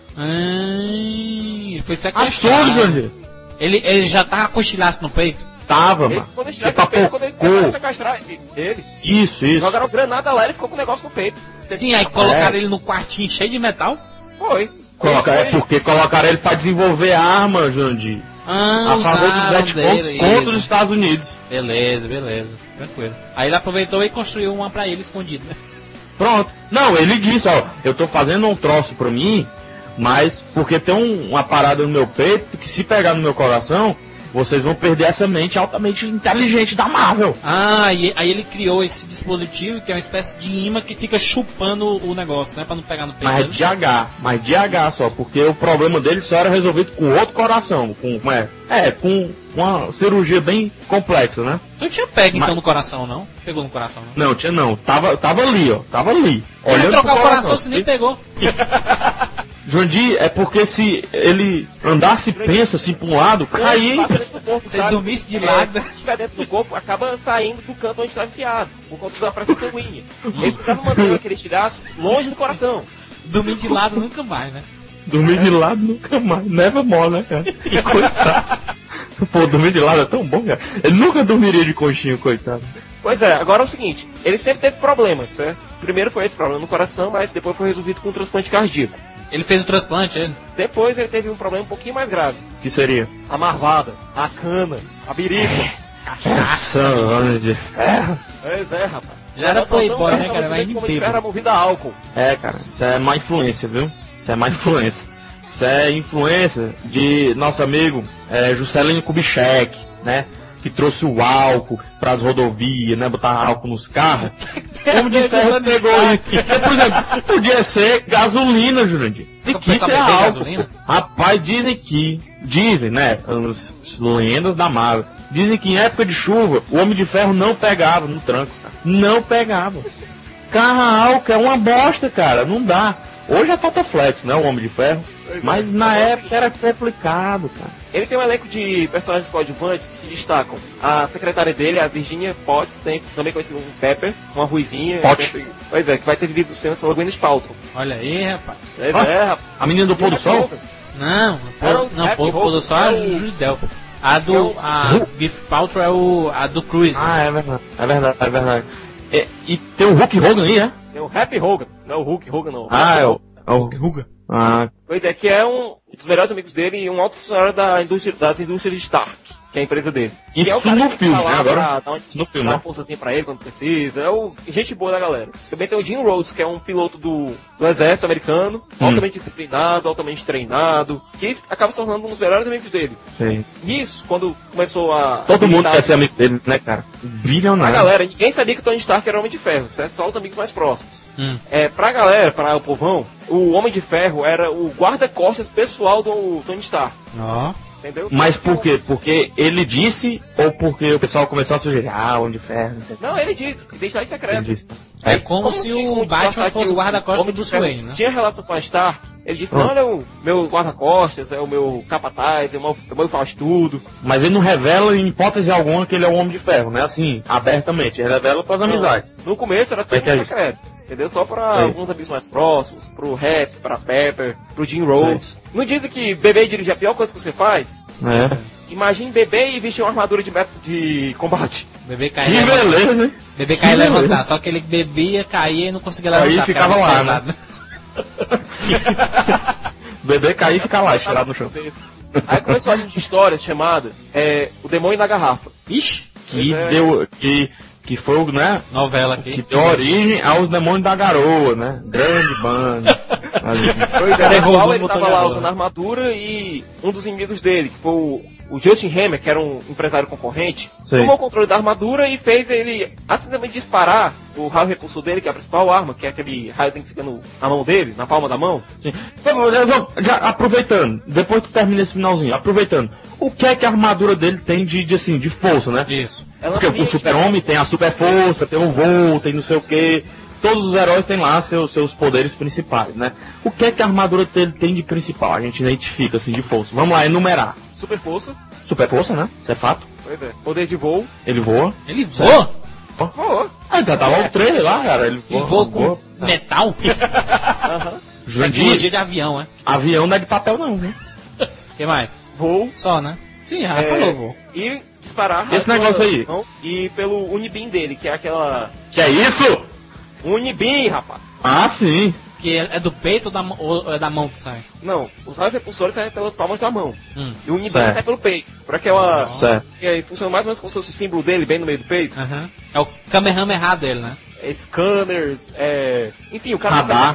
Ele foi sequestrado. Absurdo, Jurandir. Ele já tava com estilaço no peito? Tava, mano. Quando ele estilasse no peito, quando ele tentaram sequestrar ele. Isso. Jogaram granada lá e ele ficou com o negócio no peito. Sim, aí colocaram ele no quartinho cheio de metal? Foi. Porque colocaram ele pra desenvolver arma, Jurandir. A favor dos netcons contra os Estados Unidos. Beleza. Tranquilo. Aí ele aproveitou e construiu uma pra ele escondida. Pronto. Não, ele disse, eu tô fazendo um troço pra mim, mas porque tem uma parada no meu peito que se pegar no meu coração, vocês vão perder essa mente altamente inteligente da Marvel. E aí ele criou esse dispositivo que é uma espécie de imã que fica chupando o negócio, né? Pra não pegar no peito. Mas de H só, porque o problema dele só era resolvido com outro coração. Com uma cirurgia bem complexa, né? Tu tinha pego então no coração, não? Pegou no coração, não? Não, tinha não. Tava ali, ó. Tava ali. Olhando trocar o coração se nem pegou. Jurandir, é porque se ele andasse penso assim pra um lado, cair. Se ele dormisse de lado. Se estiver dentro do corpo, acaba saindo do canto onde está enfiado, por conta da pressão sanguínea. Ele precisava manter aquele estilhaço longe do coração. Dormir de lado nunca mais, né? Dormir de lado nunca mais. Never more, né, cara? Coitado. Pô, dormir de lado é tão bom, cara. Ele nunca dormiria de conchinha, coitado. Pois é, agora é o seguinte, ele sempre teve problemas, certo? Primeiro foi esse problema no coração, mas depois foi resolvido com um transplante cardíaco. Ele fez o transplante, ele? Depois ele teve um problema um pouquinho mais grave. Que seria? A marvada, a cana, a birica, cachaça. Pois é, rapaz. Já era playboy, né, cara? Mas como era movida a álcool. Cara, isso é má influência, viu? Isso é má influência. Isso é influência de nosso amigo Juscelino Kubitschek, né? Que trouxe o álcool pras rodovias, né? Botar álcool nos carros. O Homem de Ferro pegou isso. Por exemplo, podia ser gasolina, Jurandir. De que isso é álcool. Rapaz, dizem, né? As lendas da Marvel. Dizem que em época de chuva, o Homem de Ferro não pegava no tranco, cara. Não pegava. Carro a álcool é uma bosta, cara. Não dá. Hoje é Totaflex, né? O Homem de Ferro. Mas na época era complicado, cara. Ele tem um elenco de personagens coadjuvantes que se destacam. A secretária dele, a Virginia Potts, também conhecida como Pepper, uma ruivinha. Pois é, que vai ser vivido dos temas pela Gwyneth Paltrow. Olha aí, rapaz. Rapaz. A menina do Pôr do Sol? Não, Pôr do Sol é a Judel. A Gwyneth Paltrow é a do Cruise. É verdade. E tem o Hulk Hogan aí, né? Tem o Happy Hogan, não é o Hulk Hogan, não. É o Hulk Hogan. Pois é, que é um dos melhores amigos dele e um alto funcionário das indústrias de Stark. que é a empresa dele. Isso é o cara no que filme, tá lá né? Agora, pra no filme, dar uma né? forçazinha pra ele quando precisa. É o gente boa da galera. Também tem o Jim Rhodes, que é um piloto do exército americano, altamente disciplinado, altamente treinado, que acaba se tornando um dos melhores amigos dele. Sim. Nisso, quando começou a... Todo mundo quer ser amigo dele, né, cara? Bilionário. A galera, ninguém sabia que o Tony Stark era o Homem de Ferro, certo? Só os amigos mais próximos. Pra galera, pra o povão, o Homem de Ferro era o guarda-costas pessoal do Tony Stark. Entendeu? Mas por quê? Porque ele disse ou porque o pessoal começou a sugerir? Homem de Ferro. Não, ele disse, deixar em secreto. Ele disse. É como se o Batman fosse o guarda-costas do Bruce Wayne, né? Tinha relação com a Stark, ele disse, não, ele é o meu guarda-costas, é o meu capataz, é o meu faz tudo. Mas ele não revela em hipótese alguma que ele é o Homem de Ferro, né? Assim, abertamente. Ele revela para as amizades. No começo era tudo secreto. Entendeu? Só pra alguns amigos mais próximos, pro Rap, pra Pepper, pro Jim Rhodes. Não dizem que beber e dirigir é a pior coisa que você faz? Imagine beber e vestir uma armadura de combate. Beber, cair Que e beleza, hein? Beber, cair e levantar. Só que ele bebia, caía e não conseguia levantar. Aí ficava lá, pesado, né? Beber, cair e ficar lá, estirado no chão. Aí começou a linha de história chamada O Demônio na Garrafa. Ixi! Que foi, né? Novela aqui. Que deu origem aos Demônios da Garoa, né? Grande banda. Ele tava lá usando armadura e um dos inimigos dele, que foi o Justin Hammer, que era um empresário concorrente, tomou o controle da armadura e fez ele acidentalmente disparar o raio repulsor dele, que é a principal arma, que é aquele raiozinho que fica na mão dele, na palma da mão. Já aproveitando, depois que tu termina esse finalzinho, aproveitando, o que é que a armadura dele tem de força, né? Isso. Porque o Super-Homem tem a super força, tem o voo, tem não sei o que. Todos os heróis têm lá seus poderes principais, né? O que é que a armadura dele tem de principal? A gente identifica assim de força. Vamos lá, enumerar. Super força. Super força, né? Isso é fato. Pois é. Poder de voo. Ele voa. Ele voa? Voa. Tá lá o trailer lá, cara. Ele voa com metal? Tecnologia de avião, é? Avião não é de papel não, né? O que mais? Voo. Só, né? Sim, já falou voo. E disparar esse negócio aí. E pelo Unibim dele, que é aquela... Que é isso? Unibim, rapaz. Ah, sim. Que é do peito ou é da mão que sai? Não, os raios repulsores saem pelas palmas da mão. E o Unibim certo. sai pelo peito. Por aquela... Certo. Que aí funciona mais ou menos como se fosse o símbolo dele, bem no meio do peito. É o Kamehameha dele, né? Scanners, enfim, o cara... Radar.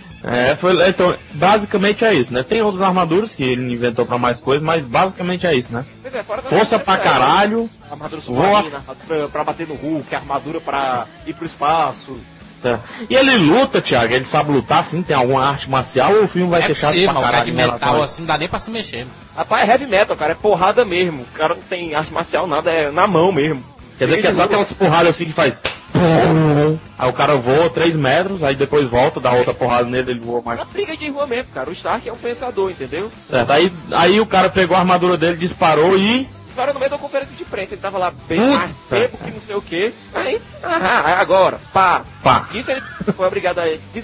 Então, basicamente é isso, né? Tem outras armaduras que ele inventou pra mais coisas, mas basicamente é isso, né? Força pra caralho. Armadura submarina, armadura pra bater no Hulk, armadura pra ir pro espaço. Tá. E ele luta, Thiago? Ele sabe lutar, assim? Tem alguma arte marcial ou o filme vai ser chato pra caralho? caralho? De metal assim, não dá nem pra se mexer. Rapaz, é heavy metal, cara, é porrada mesmo. O cara não tem arte marcial nada, é na mão mesmo. Quer dizer que é só aquelas porradas assim que faz... Aí o cara voa 3 metros, aí depois volta, dá outra porrada nele, ele voa mais. É uma briga de rua mesmo, cara. O Stark é um pensador, entendeu? Certo, aí o cara pegou a armadura dele, disparou e... Disparou no meio da conferência de imprensa, ele tava lá bem mais tempo que não sei o que. Aí, agora, pá. Isso ele foi obrigado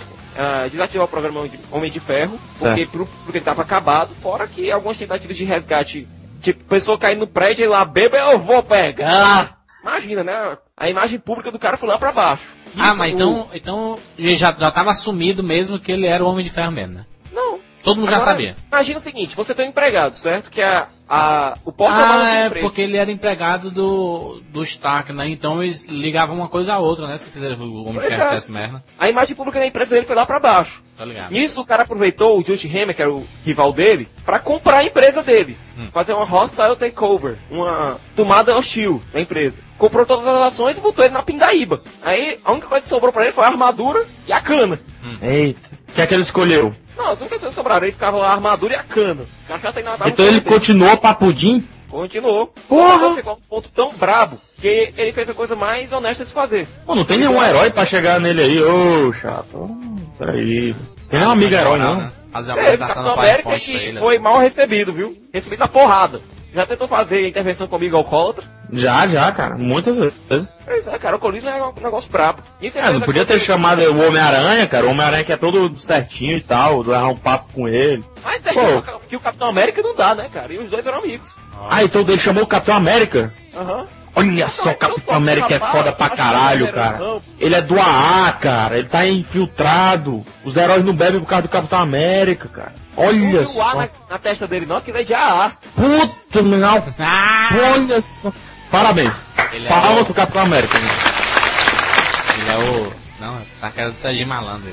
a desativar o programa Homem de Ferro, porque ele tava acabado, fora que algumas tentativas de resgate, tipo, pessoa caindo no prédio e lá, beba, eu vou pegar. Imagina, né? A imagem pública do cara foi lá pra baixo. Isso, mas então já tava assumido mesmo que ele era o Homem de Ferro mesmo, né? Não. Todo mundo já sabia. Imagina o seguinte, você tem um empregado, certo? Que é o porta-malas da empresa. Porque ele era empregado do Stark, né? Então eles ligavam uma coisa a outra, né? Se fizer o Homem de Ferro fizesse merda. A imagem pública da empresa dele foi lá pra baixo. Tá ligado. Nisso o cara aproveitou o Justin Hammer, que era o rival dele, pra comprar a empresa dele. Fazer uma hostile takeover, uma tomada hostil da empresa. Comprou todas as ações e botou ele na pindaíba. Aí a única coisa que sobrou pra ele foi a armadura e a cana. Eita. O que é que ele escolheu? Não, as únicas coisas que sobraram, ele ficava lá a armadura e a cana. Então ele continuou papudim? Continuou. Porra! Só chegou a um ponto tão brabo que ele fez a coisa mais honesta de se fazer. Pô, não tem nenhum herói pra chegar nele aí, ô chato. Peraí. Tem nenhum amigo herói, não. Fazer uma apresentação no PowerPoint pra ele. Foi mal recebido, viu? Recebido na porrada. Já tentou fazer intervenção comigo alcoólatra? Já, cara. Muitas vezes. Pois é, cara, o alcoolismo é um negócio brabo. Não podia ter chamado o Homem-Aranha, cara. O Homem-Aranha que é todo certinho e tal, levar um papo com ele. Mas certinho, que o Capitão América não dá, né, cara? E os dois eram amigos. Então ele chamou o Capitão América? Aham. Olha só, o Capitão América é foda pra caralho, cara. Ele é do AA, cara. Ele tá infiltrado. Os heróis não bebem por causa do Capitão América, cara. Olha Não ar na testa dele, não, aquilo é de AA. Puta, não. Olha só. Parabéns. Palmas pro Capitão América. Né? Ele é o... Não, tá a cara do Serginho Malandro.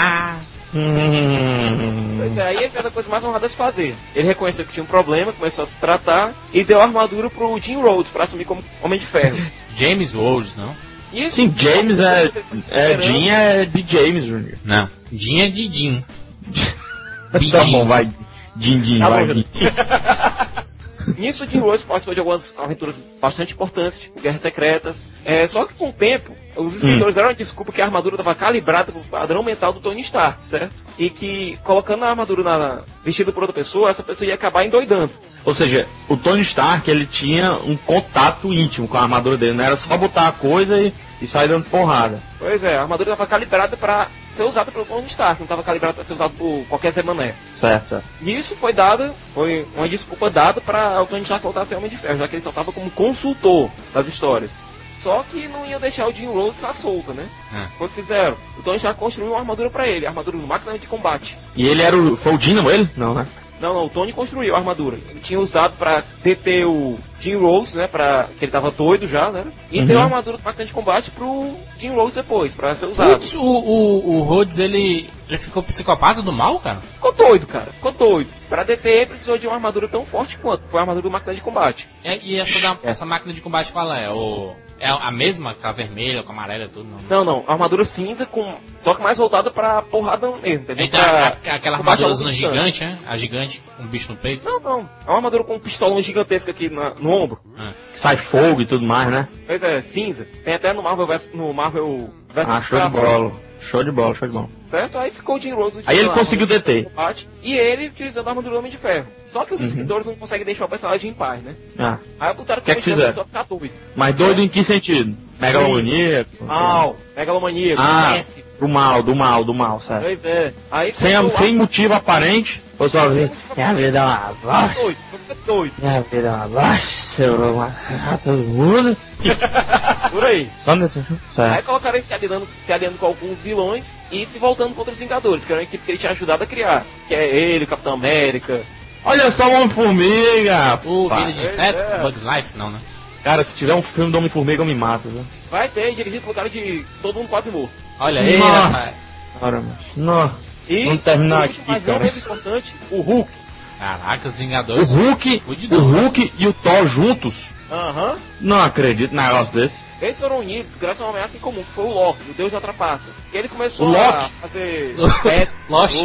Pois é, aí ele fez a coisa mais honrada a se fazer. Ele reconheceu que tinha um problema, começou a se tratar e deu a armadura pro Jim Rhodes pra assumir como Homem de Ferro. James Rhodes, não? Isso, sim, James Jim é de James, Junior. Não, Jim é de Jim. Tá bom, vai. Jim, Tá vai. bom. Nisso, o Jim Rhodes participou de algumas aventuras bastante importantes, tipo Guerras Secretas. Só que com o tempo, os escritores deram uma desculpa que a armadura estava calibrada para o padrão mental do Tony Stark, certo? E que colocando a armadura vestida por outra pessoa, essa pessoa ia acabar endoidando. Ou seja, o Tony Stark, ele tinha um contato íntimo com a armadura dele, não era só botar a coisa e sair dando porrada. Pois é, a armadura estava calibrada para ser usada pelo Tony Stark, não estava calibrada para ser usada por qualquer Zé Mané. Certo. E isso foi uma desculpa dada para o Tony Stark voltar a ser Homem de Ferro, já que ele só estava como consultor das histórias. Só que não iam deixar o Jim Rhodes à solta, né? Quando fizeram, o Tony Stark construiu uma armadura para ele, a armadura do máquina de combate. E ele foi o Dynamo, ele? Não, né? Não, o Tony construiu a armadura. Ele tinha usado pra deter o Jim Rhodes, né? Que ele tava doido já, né? E deu a armadura do máquina de combate pro Jim Rhodes depois, pra ser usado. Putz, o Rhodes, ele ficou psicopata do mal, cara? Ficou doido, cara. Ficou doido. Pra deter ele precisou de uma armadura tão forte quanto foi a armadura do máquina de combate. E essa máquina de combate qual é? É a mesma, com a vermelha, com a amarela, tudo? Não. A armadura cinza, só que mais voltada pra porrada mesmo, entendeu? Então, aquela armadura gigante, né? A gigante, com um bicho no peito? Não. É uma armadura com um pistolão gigantesco aqui no ombro. Que sai fogo e tudo mais, né? Pois é, cinza. Tem até no Marvel vs. Show de bola. Certo? Aí ficou o Jim Rhodes. Aí ele conseguiu deter. E ele utilizando a armadura do Homem de Ferro. Só que os escritores não conseguem deixar o personagem em paz, né? Aí botaram que o fizeram? só ficar doido. Mas doido em que sentido? Megalomaníaco? Megalomaníaco, do mal, certo? Pois é. Aí sem motivo aparente, ou só ver, minha vida é uma bosta. Fica doido. Minha vida é uma bosta, eu vou matar todo mundo. Por aí. Só nesse certo. Aí colocaram ele se aliando com alguns vilões e se voltando contra os Vingadores, que era uma equipe que ele tinha ajudado a criar. Que é ele, o Capitão América. Olha só o Homem-Formiga! O Vida de Inseto? Bugs Life? Não, né? Cara, se tiver um filme do Homem-Formiga, eu me mato, viu? Vai ter, dirigido pelo cara de Todo Mundo Quase Morto. Olha aí, rapaz. Nossa. E vamos terminar aqui, mas cara. não menos importante, o Hulk. Caraca, os Vingadores. O Hulk e o Thor juntos? Não acredito num negócio desse. Eles foram unidos graças a uma ameaça em comum, que foi o Loki, o deus da trapaça. Que ele começou a fazer... Lost?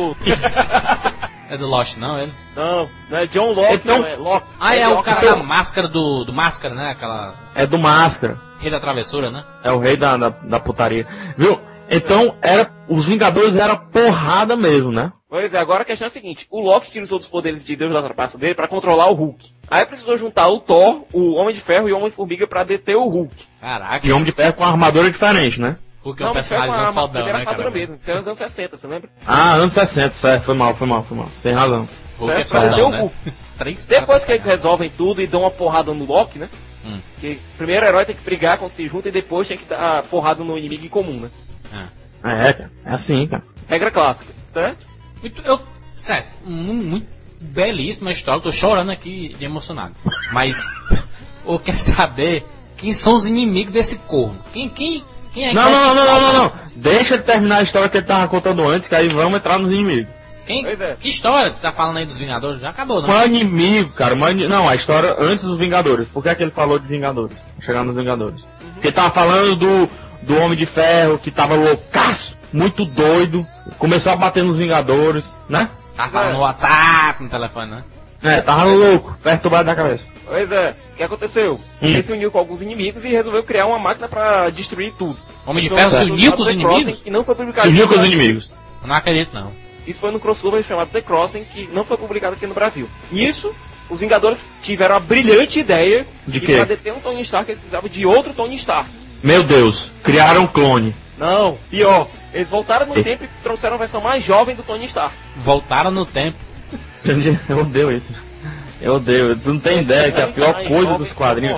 É do Lost, não, ele? Não é John Locke, então... não é Loki. É o cara da máscara do Máscara, né? Aquela... É do Máscara. Rei da travessura, né? É o rei da putaria. Viu? Então, os Vingadores era porrada mesmo, né? Pois é, agora a questão é a seguinte. O Loki utilizou os poderes de Deus da trapaça dele pra controlar o Hulk. Aí precisou juntar o Thor, o Homem de Ferro e o Homem-Formiga pra deter o Hulk. Caraca. E o Homem de Ferro com uma armadura diferente, né? Hulk é um personagem fodão, né, armadura cara? mesmo, isso era nos anos 60, você lembra? Anos 60, certo. Foi mal. Tem razão. Hulk é pra deter o né? Hulk. Depois que eles resolvem tudo e dão uma porrada no Loki, né? Que primeiro o herói tem que brigar quando se junta e depois tem que dar porrada no inimigo em comum, né? Cara. É assim, cara. Regra clássica, certo? Certo, muito belíssima história. Eu tô chorando aqui de emocionado. Mas eu quero saber quem são os inimigos desse corno. Quem é? Não. Deixa ele terminar a história que ele tava contando antes, que aí vamos entrar nos inimigos. Pois é. Que história que tá falando aí dos Vingadores? Já acabou, não? Qual inimigo, cara? Não, a história antes dos Vingadores. Por que é que ele falou de Vingadores? Chegar nos Vingadores. Porque ele tava falando do Homem de Ferro, que tava loucaço, muito doido, começou a bater nos Vingadores, né? Tava falando no WhatsApp, no telefone, né? Tava louco, perturbado da cabeça. Pois é, o que aconteceu? Ele se uniu com alguns inimigos e resolveu criar uma máquina pra destruir tudo. Homem de Ferro se uniu com os inimigos? Que não foi publicado. Se uniu com os inimigos. Não acredito, não. Isso foi no crossover chamado The Crossing, que não foi publicado aqui no Brasil. Nisso, os Vingadores tiveram a brilhante ideia de que quê? Pra deter um Tony Stark, eles precisavam de outro Tony Stark. Meu Deus, criaram um clone. Não, pior. Eles voltaram no tempo e trouxeram a versão mais jovem do Tony Stark. Voltaram no tempo. Eu odeio isso. Eu odeio. Tu não tem ideia que a pior coisa dos quadrinhos...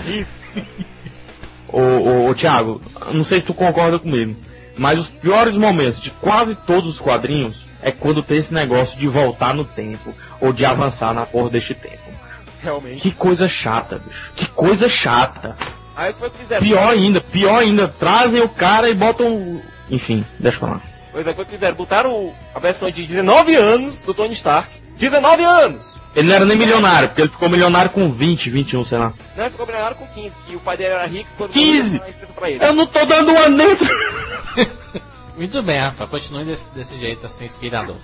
Ô Thiago, não sei se tu concorda comigo, mas os piores momentos de quase todos os quadrinhos é quando tem esse negócio de voltar no tempo, ou de avançar na porra deste tempo. Realmente. Que coisa chata, bicho. Que coisa chata. Aí foi o que fizeram. Pior ainda, trazem o cara e botam... Enfim, deixa eu falar. Pois é, foi o que fizeram. Botaram a versão de 19 anos do Tony Stark. 19 anos! Ele não era nem milionário, porque ele ficou milionário com 20, 21, sei lá. Não, ele ficou milionário com 15, que o pai dele era rico quando 15? a empresa pra ele. Eu não tô dando uma dentro. Muito bem, Rafa. Continue desse jeito, assim, inspirador.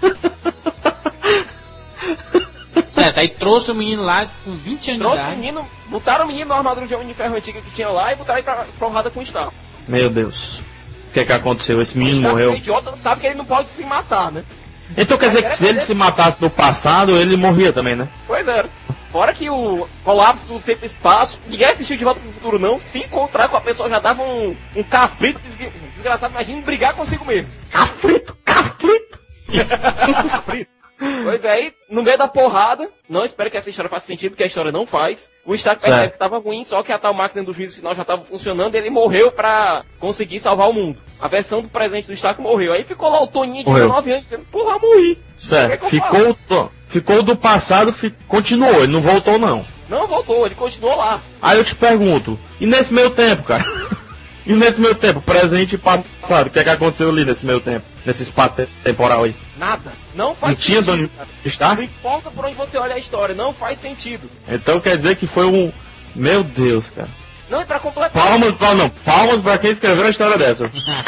Certo, aí trouxe o menino lá com 20 anos de idade. Trouxe o menino, botaram o menino na armadura de Homem de Ferro antiga que tinha lá e botaram ele pra porrada com o Stark. Meu Deus. O que aconteceu? Esse menino Stark, morreu. O idiota sabe que ele não pode se matar, né? Então quer dizer que se ele se matasse no passado, ele morria também, né? Pois é. Fora que o colapso do tempo e espaço, ninguém assistiu De Volta pro Futuro não, se encontrar com a pessoa já dava um cafrito desgraçado, imagina brigar consigo mesmo. Cafrito! Cafrito. Pois é, aí, no meio da porrada, não espero que essa história faça sentido, porque a história não faz. O Stark percebe que tava ruim, só que a tal máquina do juízo final já tava funcionando e ele morreu pra conseguir salvar o mundo. A versão do presente do Stark morreu. Aí ficou lá o Toninho de 19 anos dizendo, porra, morri. Certo, ficou do passado, continuou, ele não voltou não. Não voltou, ele continuou lá. Aí eu te pergunto, e nesse meio tempo, cara? E nesse meio tempo, presente e passado, o que aconteceu ali nesse meio tempo? Nesse espaço temporal aí? Nada. Não faz sentido. Não tinha sentido, onde estar? Não importa por onde você olha a história, não faz sentido. Então quer dizer que foi um... Meu Deus, cara. Não, e pra completar... Palmas pra quem escreveu a história dessa.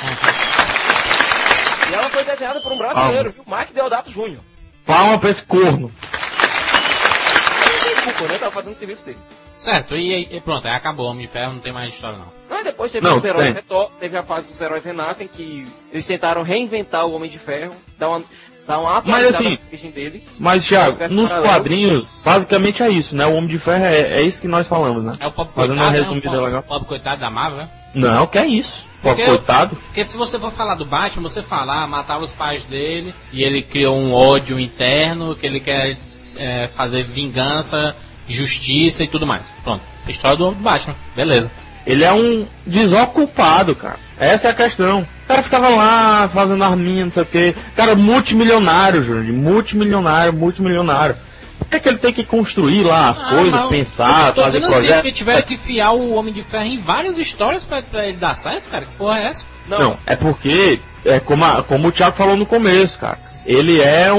E ela foi desenhada por um brasileiro, viu? Mike Deodato Jr. Palma pra esse corno. Desculpa, né? Tava fazendo o serviço dele. Certo, e pronto, aí acabou, Homem de Ferro, não tem mais história não. Não, e depois teve os heróis teve a fase dos heróis renascem, que eles tentaram reinventar o Homem de Ferro, dar uma atualizada na origem dele. Mas, Thiago, nos quadrinhos, basicamente é isso, né? O Homem de Ferro é isso que nós falamos, né? É o pobre fazendo coitado, né? O pobre coitado da Marvel, né? Não, que é isso. Pobre coitado. Porque se você for falar do Batman, você fala, matava os pais dele, e ele criou um ódio interno, que ele quer fazer vingança, justiça e tudo mais. Pronto, a história do Batman, beleza. Ele é um desocupado, cara. Essa é a questão. O cara ficava lá fazendo arminha, não sei o que. Cara, multimilionário, Júnior. Multimilionário. Por que ele tem que construir lá as coisas, pensar, fazer projetos? Assim, porque tiveram que enfiar o Homem de Ferro em várias histórias pra ele dar certo, cara. Que porra é essa? Não, é porque, como o Thiago falou no começo, cara. Ele é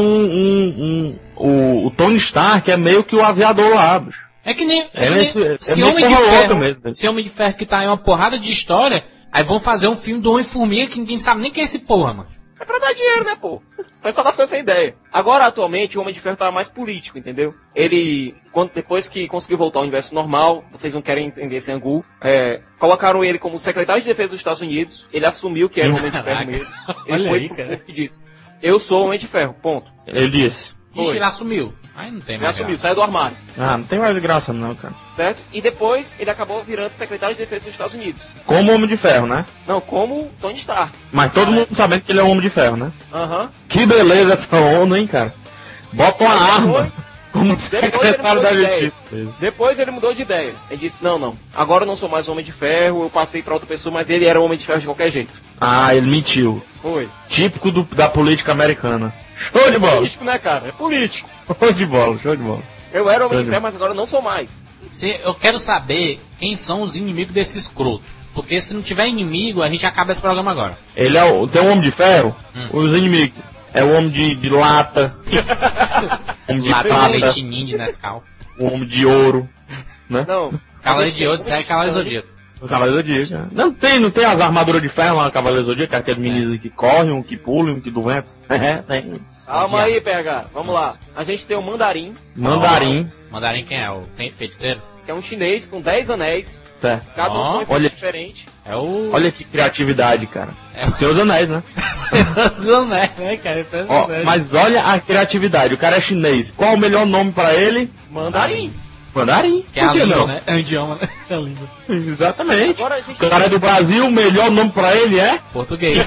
o Tony Stark é meio que o aviador lá, bicho. É que nem. Se Homem de Ferro que tá em uma porrada de história, aí vão fazer um filme do Homem-Formiga que ninguém sabe nem quem é esse porra, mano. É pra dar dinheiro, né, pô? O pessoal tá ficando sem ideia. Agora, atualmente, o Homem de Ferro tá mais político, entendeu? Ele, depois que conseguiu voltar ao universo normal, vocês não querem entender esse angu, colocaram ele como secretário de defesa dos Estados Unidos, ele assumiu que era o Homem de Ferro mesmo. Ele foi pro público e disse, eu sou o Homem de Ferro, ponto. Ele disse. Ixi, ele assumiu. Aí não tem mais. Ele assumiu, saiu do armário. Ah, não tem mais graça não, cara. Certo? E depois ele acabou virando secretário de defesa dos Estados Unidos. Como Homem de Ferro, né? Não, como Tony Stark. Mas todo mundo sabendo que ele é o Homem de Ferro, né? Aham. Que beleza essa ONU, hein, cara? Bota uma arma. Como secretário da Justiça. Depois ele mudou de ideia. Ele disse, não. Agora eu não sou mais Homem de Ferro, eu passei pra outra pessoa, mas ele era o Homem de Ferro de qualquer jeito. Ah, ele mentiu. Foi. Típico da política americana. Show de bola. É político, né, cara? É político. Show de bola. Eu era o Homem de Ferro, mas agora eu não sou mais. Eu quero saber quem são os inimigos desse escroto. Porque se não tiver inimigo, a gente acaba esse programa agora. Ele tem um Homem de Ferro, os inimigos. É o Homem de lata. Homem de lata, leite ninho de Nescau. O Homem de ouro. Né? Não. Cavaleiro de ouro, isso é Cavaleiro Zodíaco. O Cavaleiro Zodíaco. Não tem as armaduras de ferro lá no Cavaleiro Zodíaco, aqueles meninos que correm, um que pulam, um que do vento. Tem. Calma aí, PH. Vamos lá. A gente tem o Mandarim. Mandarim quem é? O feiticeiro? Que é um chinês com 10 anéis. Certo. Cada um com um diferente. Olha que criatividade, cara. O Senhor dos Anéis, né? Senhor dos Anéis, né, cara? Mas olha a criatividade. O cara é chinês. Qual o melhor nome pra ele? Mandarim. Que é a língua, né? É o idioma, né? É a língua. Exatamente. O cara é do Brasil, o melhor nome pra ele é? Português.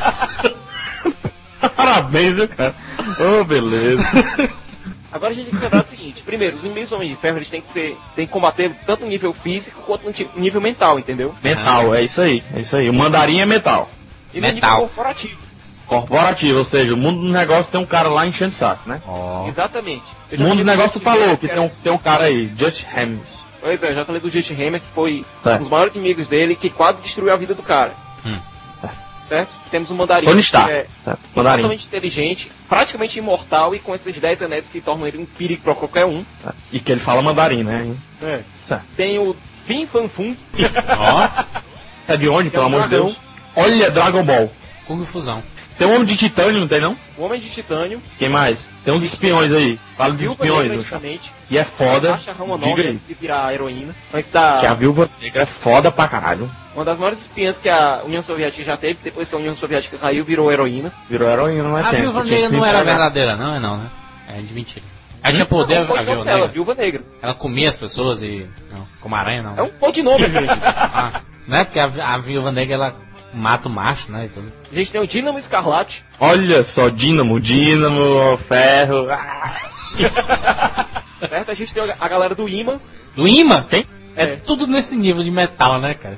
Parabéns, viu, cara? Beleza. Agora a gente tem que lembrar o seguinte. Primeiro, os inimigos do Homem de Ferro, eles têm que combater tanto no nível físico quanto no nível mental, entendeu? Mental, é isso aí. O Mandarim é metal. E no nível corporativo. corporativa, ou seja, o mundo do negócio tem um cara lá enchendo o saco, né? Exatamente. O mundo do negócio falou que tem um cara aí, Just Hammond. Pois é, eu já falei do Just Hammer, que foi um dos maiores inimigos dele, que quase destruiu a vida do cara. Certo? Temos o Mandarim, Tony Stark, que é totalmente inteligente, praticamente imortal, e com esses 10 anéis que tornam ele um perigo pra qualquer um. E que ele fala mandarim, né? Tem o Fin Fan Fung. É de onde, pelo amor de Deus? Olha, Dragon Ball. Kung Fusão. Tem um homem de titânio, não tem não? O Homem de Titânio. Quem mais? Tem uns espiões aí. Fala dos espiões, e é foda. Natasha Romanoff, antes de virar a heroína. Antes da... Que a Viúva Negra é foda pra caralho. Uma das maiores espiãs que a União Soviética já teve, depois que a União Soviética caiu, virou heroína. Virou heroína, não é tempo. A Viúva Negra não era verdadeira, não, né? É de mentira. Ela tinha poder, a Viúva Negra. Viúva Negra. Ela comia as pessoas e... Não, como aranha, não. É um codinome, gente. Não é porque a Viúva Negra, ela mata o macho, né, e tudo. A gente tem o Dínamo Escarlate. Olha só, Dínamo, Ferro. Certo? A gente tem a galera do Imã. Do Imã? Tem? É tudo nesse nível de metal, né, cara?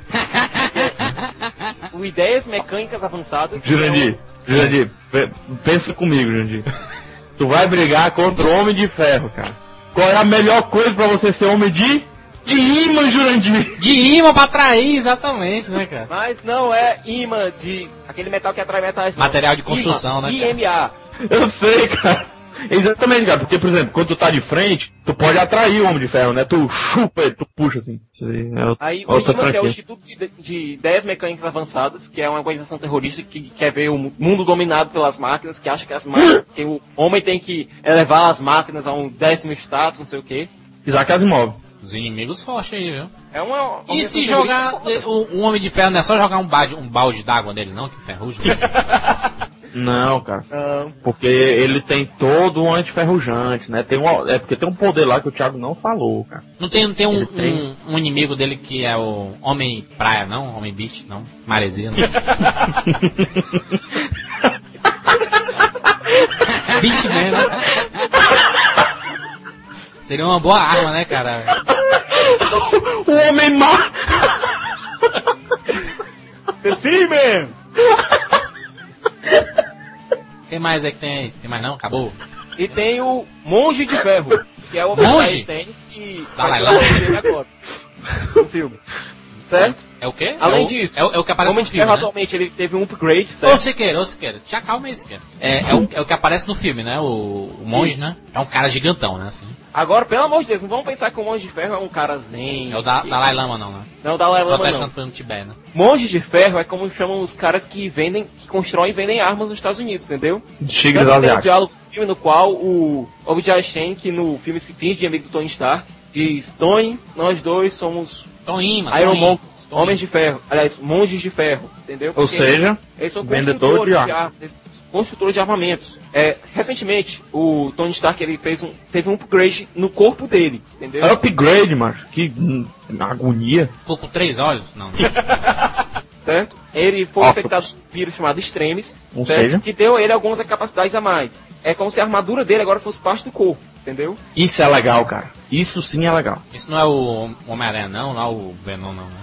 O Ideias Mecânicas Avançadas. Jurandir, pensa comigo, Jurandir. Tu vai brigar contra o Homem de Ferro, cara. Qual é a melhor coisa pra você ser homem de imã, Jurandir? De imã pra atrair, exatamente, né, cara? Mas não é imã de aquele metal que atrai metais. Material de construção, imã, né, cara? IMA. Eu sei, cara. Exatamente, cara. Porque, por exemplo, quando tu tá de frente, tu pode atrair o Homem de Ferro, né? Tu chupa ele, tu puxa assim. Aí o IMA, que é o Instituto de Ideias Mecânicas Avançadas, que é uma organização terrorista que quer ver o mundo dominado pelas máquinas, que acha que as máquinas, que o homem tem que elevar as máquinas a um 10º status, não sei o quê. Isaac Asimov. Os inimigos fortes aí, viu? É uma e se jogar o Homem de Ferro, não é só jogar um balde d'água nele, não? Que ferrugem. Não, cara. Porque ele tem todo um antiferrujante, né? É porque tem um poder lá que o Thiago não falou, cara. Não tem um inimigo dele que é o Homem Praia, não? Homem Beach, não? Maresia, não? Beachman, né? Seria uma boa arma, né, cara? O Homem Mar... The Seaman! Quem mais é que tem aí? Tem mais não? Acabou? E tem o Monge de Ferro, que é o Monge? que vai ser o dele agora no filme. Certo? É o quê? Além disso, é o que aparece Homem no de filme, Ferro né? atualmente ele teve um upgrade, certo? Ô Siqueira, te acalma aí, Siqueira. É o que aparece no filme, né? O monge, né? É um cara gigantão, né? Assim. Agora, pelo amor de Deus, não vamos pensar que o Monge de Ferro é um cara zen. É o Dalai Lama, não, né? Não, o Dalai Lama Protestando não. pelo Tibete, né? Monge de Ferro é como chamam os caras que constroem e vendem armas nos Estados Unidos, entendeu? Tigres Tem um asiáticos. diálogo no filme no qual o Obadiah Stane, que no filme se finge de amigo do Tony Stark, diz: Tony, nós dois somos Iron Man, Homens de Ferro, aliás, Monges de Ferro, entendeu? Ou seja, eles são vendedor de armas. Construtores de armamentos. Recentemente, o Tony Stark ele teve um upgrade no corpo dele, entendeu? Upgrade, macho. Que agonia. Ficou com 3 olhos? Não. Certo? Ele foi infectado por um vírus chamado Extremis, Ou certo? seja, Que deu a ele algumas capacidades a mais. É como se a armadura dele agora fosse parte do corpo, entendeu? isso é legal, cara. Isso sim é legal. Isso não é o Homem-Aranha, não é o Venom, não, né?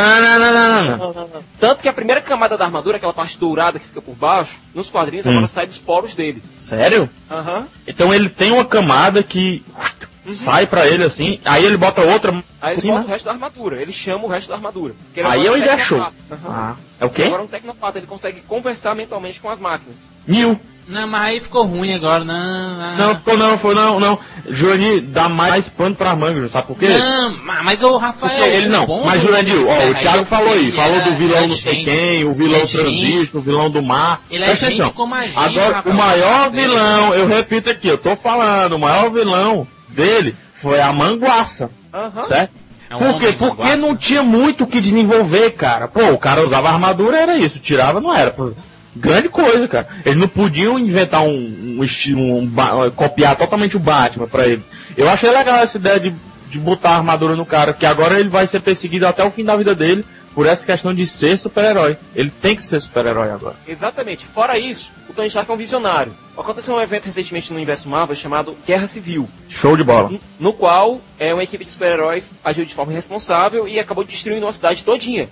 Não. Tanto que a primeira camada da armadura, aquela parte dourada que fica por baixo, nos quadrinhos agora sai dos poros dele. Sério? Então ele tem uma camada que sai pra ele assim, aí ele bota outra. Aí ele bota o resto da armadura, ele chama o resto da armadura. Aí eu ideia show. É o quê? Agora um tecnopata, ele consegue conversar mentalmente com as máquinas. Não, mas aí ficou ruim agora, não. Não. Jurandir, dá mais pano pra manga, sabe por quê? Não, mas o Rafael... Porque ele não, mas Jurandir, o Thiago falou aí, falou do vilão não sei quem, o vilão transito, o vilão do mar. Ele é gente como a gente, agora, Rafael, o maior vilão, eu repito aqui, eu tô falando, o maior vilão dele foi a Manguaça, certo? Por quê? Porque não tinha muito o que desenvolver, cara. Pô, o cara usava armadura, era isso, tirava, não era. Grande coisa, cara. Eles não podiam inventar um estilo, copiar totalmente o Batman pra ele. Eu achei legal essa ideia de botar a armadura no cara, que agora ele vai ser perseguido até o fim da vida dele por essa questão de ser super-herói. Ele tem que ser super-herói agora. Exatamente. Fora isso, o Tony Stark é um visionário. Aconteceu um evento recentemente no universo Marvel chamado Guerra Civil. Show de bola. No qual uma equipe de super-heróis agiu de forma irresponsável e acabou destruindo uma cidade todinha.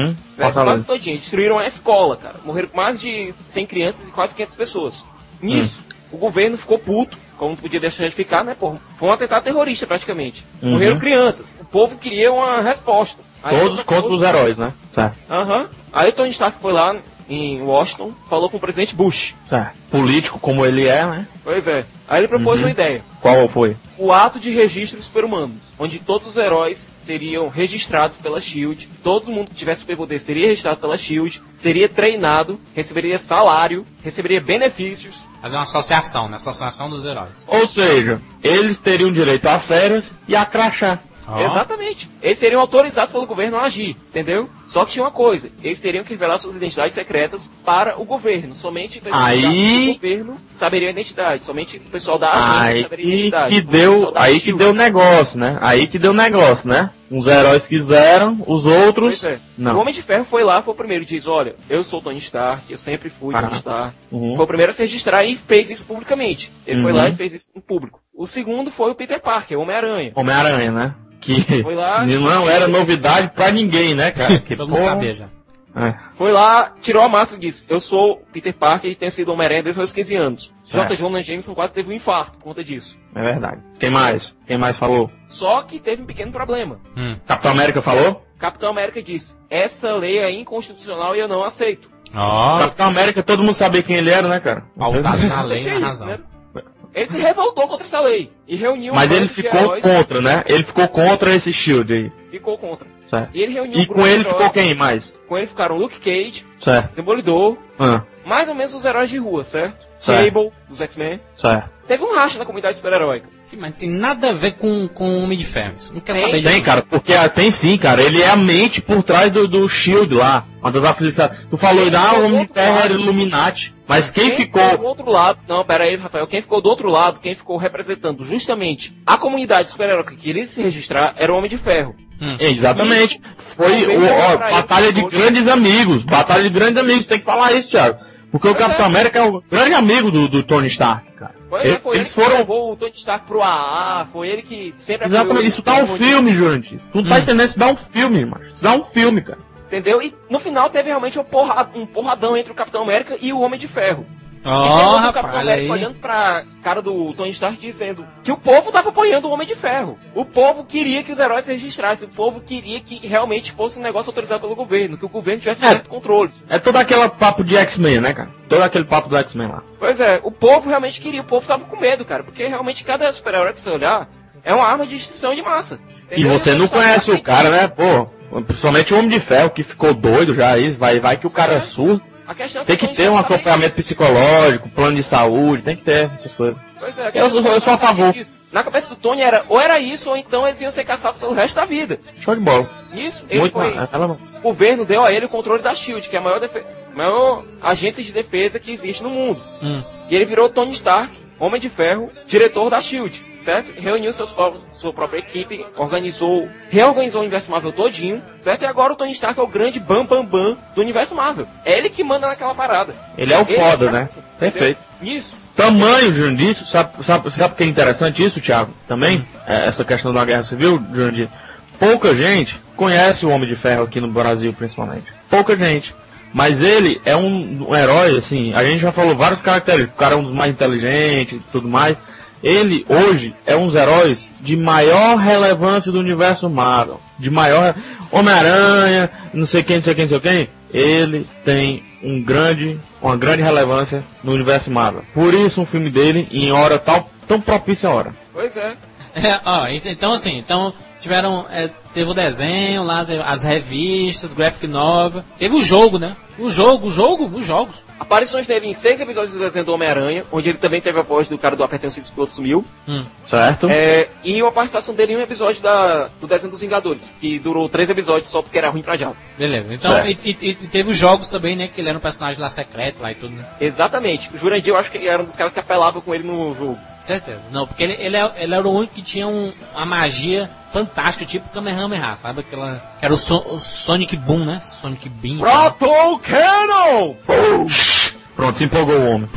Quase todinha. Destruíram a escola, cara. Morreram mais de 100 crianças e quase 500 pessoas. Nisso, o governo ficou puto, como não podia deixar de ficar, né, pô? Foi um atentado terrorista, praticamente. Morreram crianças. O povo queria uma resposta. Todos contra os heróis, né? Certo. Aí o Tony Stark foi lá em Washington, falou com o presidente Bush. Certo. Político como ele é, né? Pois é. Aí ele propôs uma ideia. Qual foi? O ato de registro dos super-humanos, onde todos os heróis seriam registrados pela SHIELD, todo mundo que tivesse superpoder seria registrado pela SHIELD, seria treinado, receberia salário, receberia benefícios. Fazer uma associação, né? Associação dos heróis. Ou seja, eles teriam direito a férias e a crachá. Exatamente. Eles seriam autorizados pelo governo a agir, entendeu? Só que tinha uma coisa, eles teriam que revelar suas identidades secretas para o governo. Somente o pessoal do governo saberia a identidade. Somente o pessoal da agência saberia a identidade. Que deu negócio, né? Aí que deu negócio, né? Uns heróis quiseram, os outros... Não. O Homem de Ferro foi lá, foi o primeiro, diz, olha, eu sou Tony Stark, eu sempre fui Tony Stark. Foi o primeiro a se registrar e fez isso publicamente. Ele foi lá e fez isso em público. O segundo foi o Peter Parker, o Homem-Aranha. Homem-Aranha, né? Que foi lá, não era novidade pra ninguém, né, cara? Que todo mundo sabia já. Foi lá, tirou a máscara e disse, eu sou Peter Parker e tenho sido Homem-Aranha desde meus 15 anos. J. Jonah Jameson quase teve um infarto por conta disso. É verdade. Quem mais? Quem mais falou? Só que teve um pequeno problema. Capitão América falou? Capitão América disse, essa lei é inconstitucional e eu não aceito. Capitão América, todo mundo sabia quem ele era, né, cara? Pautado na lei, na razão. Né? Ele se revoltou contra essa lei e reuniu... Mas ele ficou contra, né? Ele ficou contra esse SHIELD aí. Ficou contra. Certo. E ele reuniu e com ele ficou quem mais? Com ele ficaram Luke Cage, certo. Demolidor, mais ou menos os heróis de rua, certo? Certo. Cable, dos X-Men. Certo. Teve um racha na comunidade super-heróica. Sim, mas não tem nada a ver com o Homem de Ferro. Não quer saber disso. Tem, cara, porque tem sim, cara. Ele é a mente por trás do SHIELD lá. Uma das aflições. Tu falou, o Homem de Ferro era Illuminati. Mas quem ficou do outro lado... Não, pera aí, Rafael. Quem ficou do outro lado, quem ficou representando justamente a comunidade super-heróica que queria se registrar, era o Homem de Ferro. Exatamente. Foi batalha de grandes amigos. Batalha de grandes amigos. Tem que falar isso, Thiago. Porque o Capitão América é o grande amigo do Tony Stark, cara. Foi ele que levou o Tony Stark pro AA, foi ele que sempre... Exatamente, isso dá um filme, Jurandir. Tu não tá entendendo, isso dá um filme, mano. Isso dá um filme, cara. Entendeu? E no final teve realmente um porradão entre o Capitão América e o Homem de Ferro. O Capitão América olhando pra cara do Tony Stark dizendo que o povo tava apoiando o Homem de Ferro. O povo queria que os heróis se registrassem. O povo queria que realmente fosse um negócio autorizado pelo governo, que o governo tivesse certo controle. É todo aquele papo de X-Men, né, cara? Todo aquele papo do X-Men lá. Pois é, o povo realmente queria, o povo tava com medo, cara, porque realmente cada super-herói que você olhar é uma arma de destruição de massa. Entendeu? E você não conhece o cara, né, pô? Principalmente o Homem de Ferro, que ficou doido já aí, vai que o cara é surdo. Tem que ter um acompanhamento psicológico, plano de saúde, tem que ter essas coisas. Pois é, eu sou a favor. Na cabeça do Tony ou era isso, ou então eles iam ser caçados pelo resto da vida. Show de bola. Isso, o governo deu a ele o controle da SHIELD, que é a maior agência de defesa que existe no mundo. E ele virou Tony Stark, Homem de Ferro, diretor da SHIELD, certo? Reuniu sua própria equipe, reorganizou o universo Marvel todinho, certo? E agora o Tony Stark é o grande bam do universo Marvel. É ele que manda naquela parada. Ele é o foda, né? Perfeito. Isso. Tamanho, Jurandir, sabe o que é interessante isso, Thiago? Também, essa questão da Guerra Civil, Jurandir. Pouca gente conhece o Homem de Ferro aqui no Brasil, principalmente. Pouca gente. Mas ele é um herói, assim, a gente já falou várias características, o cara é um dos mais inteligentes e tudo mais. Ele, hoje, é um dos heróis de maior relevância do universo Marvel. De maior... Homem-Aranha, não sei quem. Ele tem uma grande relevância no universo Marvel. Por isso um filme dele, em hora tão propícia a hora. Pois é. Então assim, teve o desenho lá, teve as revistas, graphic novel, teve o jogo, né? Os jogos. Aparições dele em 6 episódios do desenho do Homem-Aranha, onde ele também teve a voz do cara do Apertei os 5 Pilotos Sumiu. Certo. E uma participação dele em um episódio do desenho dos Vingadores, que durou 3 episódios só porque era ruim pra diabo. Beleza, então, e teve os jogos também, né? Que ele era um personagem lá secreto lá e tudo, né? Exatamente. O Jurandir, eu acho que era um dos caras que apelava com ele no jogo. Certeza. Não, porque ele era o único que tinha uma magia fantástica, tipo Kamehameha, sabe? Que era o Sonic Boom, né? Sonic Beam. Proton Cannon! Pronto, se empolgou o homem.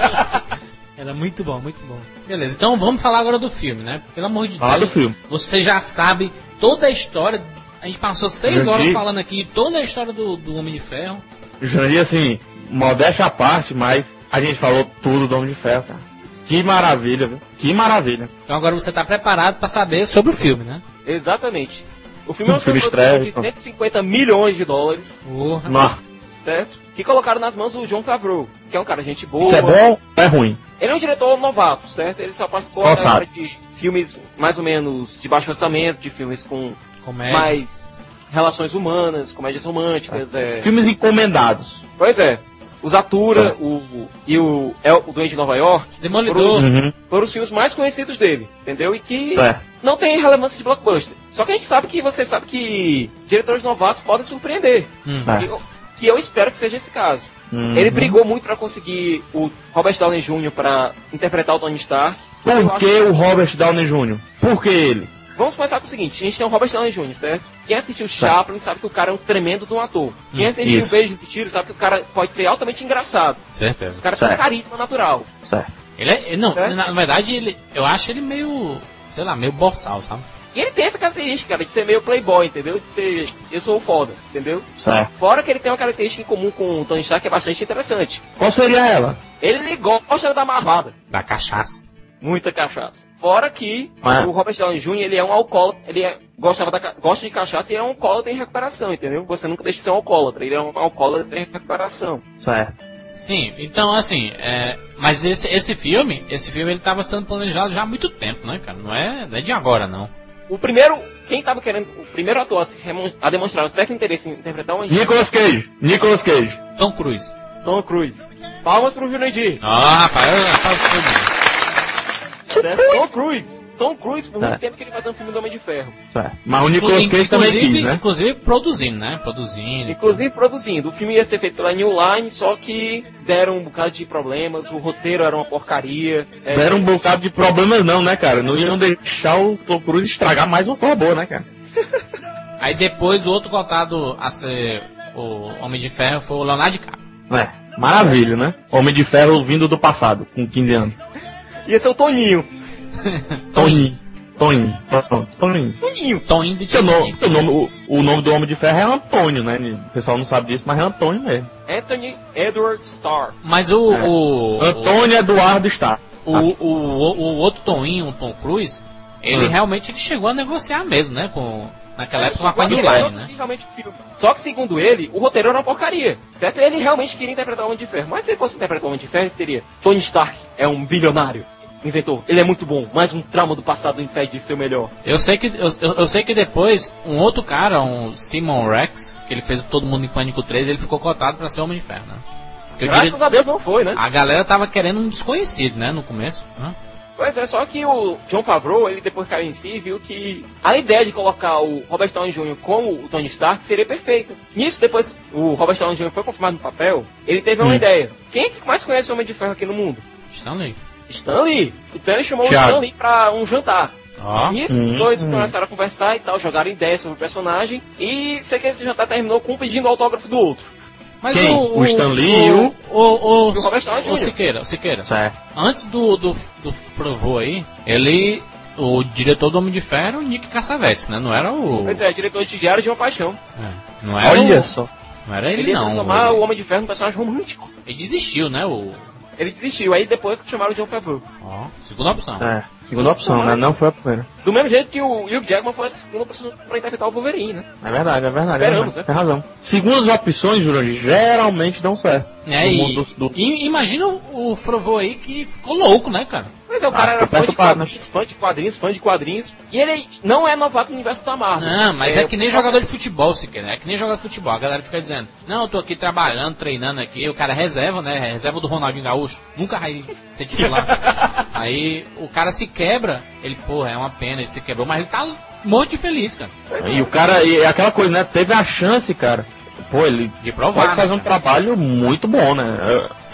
Era muito bom, muito bom. Beleza, então vamos falar agora do filme, né? Pelo amor de Fala Deus. do filme. Você já sabe toda a história. A gente passou 6 horas falando aqui toda a história do Homem de Ferro. Jandir, assim, modéstia à parte, mas a gente falou tudo do Homem de Ferro, cara. Que maravilha, viu? Que maravilha. Então agora você tá preparado pra saber sobre o filme, né? Exatamente. O filme é uma filme produção de estreia, 150 milhões de dólares, Porra. Nossa, certo? Que colocaram nas mãos do Jon Favreau, que é um cara gente boa. isso é bom ou é ruim? Ele é um diretor novato, certo? Ele só participou Só até agora sabe. de filmes mais ou menos de baixo orçamento, de filmes com Comédia. mais relações humanas, comédias românticas, Filmes encomendados. Pois é. O Zatura o Duende de Nova York Demolidor. foram os filmes mais conhecidos dele, entendeu? E que É. não tem relevância de blockbuster. Só que a gente sabe que você sabe que diretores novatos podem surpreender. Que eu espero que seja esse caso. Ele brigou muito para conseguir o Robert Downey Jr. para interpretar o Tony Stark. Por que o Robert Downey Jr.? Por que ele? Vamos começar com o seguinte, a gente tem o Robert Downey Jr., certo? Quem assistiu Chaplin sabe que o cara é um tremendo de um ator. Quem assistiu Isso. Beijos e Tiros sabe que o cara pode ser altamente engraçado. Certeza. O cara tem Certo. carisma natural. Certo. Não, Certo? na verdade, eu acho ele meio, sei lá, meio boçal, sabe? E ele tem essa característica, cara, de ser meio playboy, entendeu? De ser, eu sou o foda, entendeu? Certo. Fora que ele tem uma característica em comum com o Tony Stark que é bastante interessante. Qual seria ela? Ele gosta da marvada. Da cachaça. Muita cachaça. Fora que o Robert Downey Jr., ele é um alcoólatra, gosta de cachaça e é um alcoólatra em recuperação, entendeu? Você nunca deixa de ser um alcoólatra, ele é um alcoólatra em recuperação. Certo. Sim, então assim, mas esse filme ele tava sendo planejado já há muito tempo, né, cara? Não é de agora, não. O primeiro ator a demonstrar um certo interesse em interpretar o Nicolas Cage. Tom Cruise. Tom Cruise. Palmas pro Jurandir. Rapaz, Tom Cruise, por muito tempo que ele fazia um filme do Homem de Ferro. Certo. Mas o Nicolas Cage também quis, né? Inclusive produzindo, né? Inclusive produzindo. O filme ia ser feito pela New Line, só que deram um bocado de problemas, o roteiro era uma porcaria. Deram um bocado de problemas não, né, cara? Não iam deixar o Tom Cruise estragar mais uma coisa boa, né, cara? Aí depois o outro cotado a ser o Homem de Ferro foi o Leonardo DiCaprio. Maravilha, né? Homem de Ferro vindo do passado, com 15 anos. Ia ser o Toninho. Toninho. O nome do Homem de Ferro é Antônio, né? O pessoal não sabe disso, mas é Antônio mesmo. Anthony Edward Starr. Mas Antônio Eduardo Starr. O outro Toninho, o Tom Cruise, ele realmente chegou a negociar mesmo, né? Naquela época com a New Line, né? Só que segundo ele, o roteiro era uma porcaria, certo? Ele realmente queria interpretar o Homem de Ferro. Mas se ele fosse interpretar o Homem de Ferro, seria Tony Stark é um bilionário. Inventor, ele é muito bom, mas um trauma do passado impede de ser o melhor. Eu sei que depois, um outro cara, um Simon Rex, que ele fez Todo Mundo em Pânico 3, ele ficou cotado pra ser Homem de Ferro, né? Graças a Deus não foi, né? A galera tava querendo um desconhecido, né, no começo, né? Pois é, só que o Jon Favreau, ele depois caiu em si e viu que a ideia de colocar o Robert Downey Jr. como o Tony Stark seria perfeita. Nisso, depois que o Robert Downey Jr. foi confirmado no papel, ele teve uma ideia. Quem é que mais conhece o Homem de Ferro aqui no mundo? Stan Lee. Então ele chamou o Stan Lee pra um jantar. Nisso, os dois começaram a conversar e tal, jogaram ideias sobre o personagem. E sei que esse jantar terminou com um pedindo autógrafo do outro. Mas quem? O Stan Lee e o Robert Downey Jr. O Siqueira. Certo. Antes do Favreau aí, o diretor do Homem de Ferro era o Nick Cassavetes, né? Não era o... Pois é, diretor de Diário de uma Paixão. Não era Olha só. Não era ele, ia não. transformar o Homem de Ferro num personagem romântico. Ele desistiu, né? Ele desistiu, aí depois que chamaram o Jon Favreau. Segunda opção. Segunda opção, né? Não foi a primeira. Do mesmo jeito que o Hugh Jackman foi a segunda opção pra interpretar o Wolverine, né? É verdade. Esperamos, né? Tem razão. Segundas opções, Jurandir, geralmente dão certo. Imagina o Favreau aí que ficou louco, né, cara? Mas o cara era fã de quadrinhos, e ele não é novato no universo da Marvel. Não, mas é que nem jogador de futebol, Siqueira, né? É que nem jogador de futebol. A galera fica dizendo, não, eu tô aqui trabalhando, treinando aqui, o cara é reserva, né? Reserva do Ronaldinho Gaúcho. Nunca vai ser titular. Aí o cara se quebra, ele, porra, é uma pena, ele se quebrou, mas ele tá muito feliz, cara. E o cara, e aquela coisa, né? Teve a chance, cara. Pô, ele de provar, pode fazer um trabalho muito bom, né?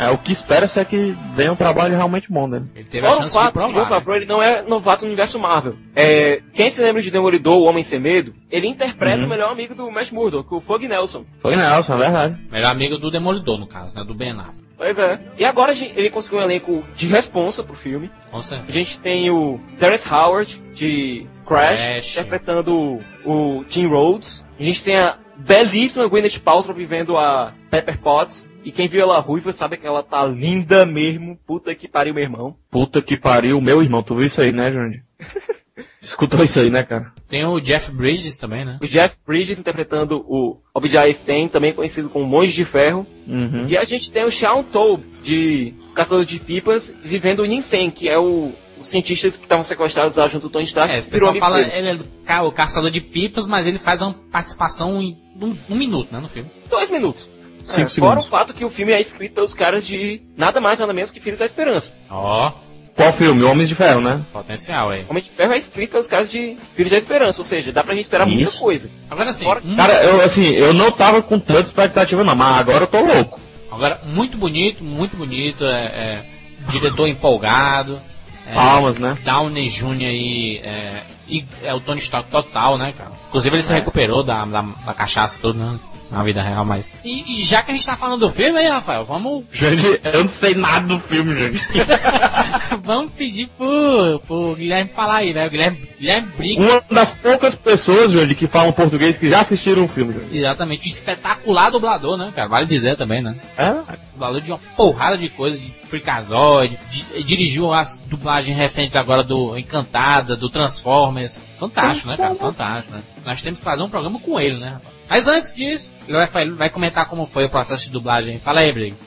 O que espera-se é que venha um trabalho realmente bom dele. Ele teve a chance de provar. O Jon Favreau, ele não é novato no universo Marvel. Quem se lembra de Demolidor, O Homem Sem Medo, ele interpreta o melhor amigo do Matt Murdock, o Fogg Nelson. Fogg Nelson, é verdade. Melhor amigo do Demolidor, no caso, né? Do Ben Affleck. Pois é. E agora ele conseguiu um elenco de responsa pro filme. A gente tem o Terrence Howard, de Crash. Interpretando o Tim Rhodes. A gente tem a belíssima Gwyneth Paltrow vivendo a Pepper Potts. E quem viu ela ruiva sabe que ela tá linda mesmo. Puta que pariu, meu irmão. Puta que pariu, meu irmão. Tu viu isso aí, né, Jandir? Escutou isso aí, né, cara? Tem o Jeff Bridges também, né? O Jeff Bridges interpretando o Obadiah Stane, também conhecido como Monge de Ferro. E a gente tem o Sean Toub, de Caçador de Pipas, vivendo o Ninsen, que é os cientistas que estavam sequestrados lá junto do Tony Stark. O pessoal fala ele é o Caçador de Pipas, mas ele faz uma participação em um minuto, né, no filme. 2 minutos. Fora o fato que o filme é escrito pelos caras de nada mais nada menos que Filhos da Esperança. Qual filme? Homens de Ferro, né? Potencial aí. Homem de Ferro é escrito pelos caras de Filhos da Esperança, ou seja, dá pra gente esperar muita coisa. Agora sim. Cara, eu não tava com tanta expectativa não, mas agora eu tô louco. Agora, muito bonito, diretor empolgado. Palmas, né? Downey Jr. e o Tony Stark total, né, cara? Inclusive ele se recuperou da cachaça toda, né? Na vida real, mas... E já que a gente tá falando do filme, aí, Rafael, vamos... Jandir, eu não sei nada do filme, Jandir. Vamos pedir pro Guilherme falar aí, né? O Guilherme Briggs. Uma das poucas pessoas, Jandir, que falam português que já assistiram o filme, Jandir. Exatamente. Espetacular dublador, né, cara? Vale dizer também, né? Dublador de uma porrada de coisa, de Freakazoid, dirigiu as dublagens recentes agora do Encantada, do Transformers. Fantástico, né, cara? Fantástico, né? Nós temos que fazer um programa com ele, né, Rafael? Mas antes disso, ele vai comentar como foi o processo de dublagem. Fala aí, Briggs.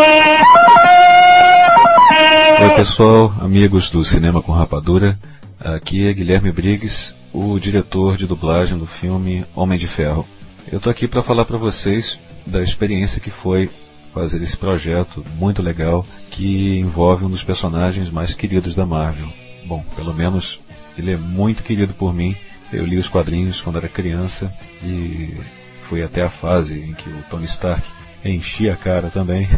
Oi, pessoal, amigos do Cinema com Rapadura. Aqui é Guilherme Briggs, o diretor de dublagem do filme Homem de Ferro. Eu tô aqui para falar para vocês da experiência que foi fazer esse projeto muito legal que envolve um dos personagens mais queridos da Marvel. Bom, pelo menos ele é muito querido por mim. Eu li os quadrinhos quando era criança e fui até a fase em que o Tony Stark enchia a cara também.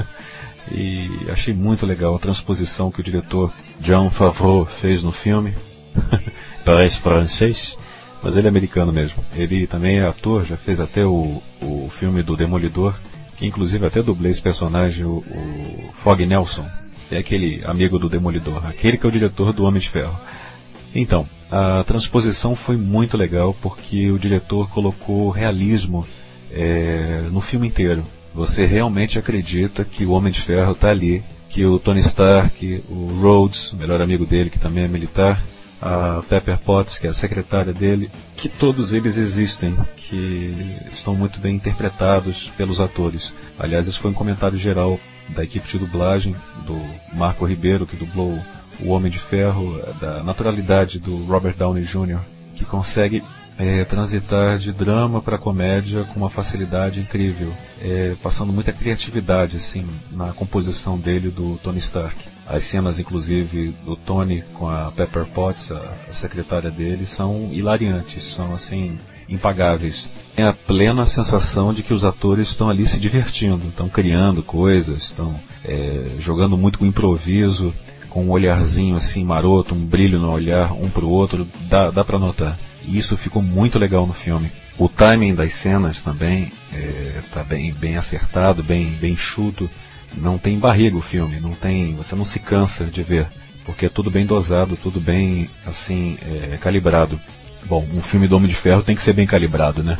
E achei muito legal a transposição que o diretor Jon Favreau fez no filme. Parece francês, mas ele é americano mesmo. Ele também é ator, já fez até o filme do Demolidor, que inclusive até dublei esse personagem, o Fogg Nelson, é aquele amigo do Demolidor, aquele que é o diretor do Homem de Ferro. Então, a transposição foi muito legal porque o diretor colocou realismo no filme inteiro. Você realmente acredita que o Homem de Ferro está ali, que o Tony Stark, o Rhodes, o melhor amigo dele, que também é militar, a Pepper Potts, que é a secretária dele, que todos eles existem, que estão muito bem interpretados pelos atores. Aliás, isso foi um comentário geral da equipe de dublagem, do Marco Ribeiro, que dublou o Homem de Ferro, da naturalidade do Robert Downey Jr., que consegue transitar de drama para comédia com uma facilidade incrível, passando muita criatividade assim, na composição dele do Tony Stark. As cenas, inclusive, do Tony com a Pepper Potts, a secretária dele, são hilariantes, são assim, impagáveis. Tem a plena sensação de que os atores estão ali se divertindo, estão criando coisas, estão jogando muito com improviso, com um olharzinho assim maroto, um brilho no olhar um pro outro, dá pra notar. E isso ficou muito legal no filme. O timing das cenas também tá bem acertado, bem enxuto. Não tem barriga o filme, você não se cansa de ver, porque é tudo bem dosado, tudo bem assim calibrado. Bom, um filme do Homem de Ferro tem que ser bem calibrado, né?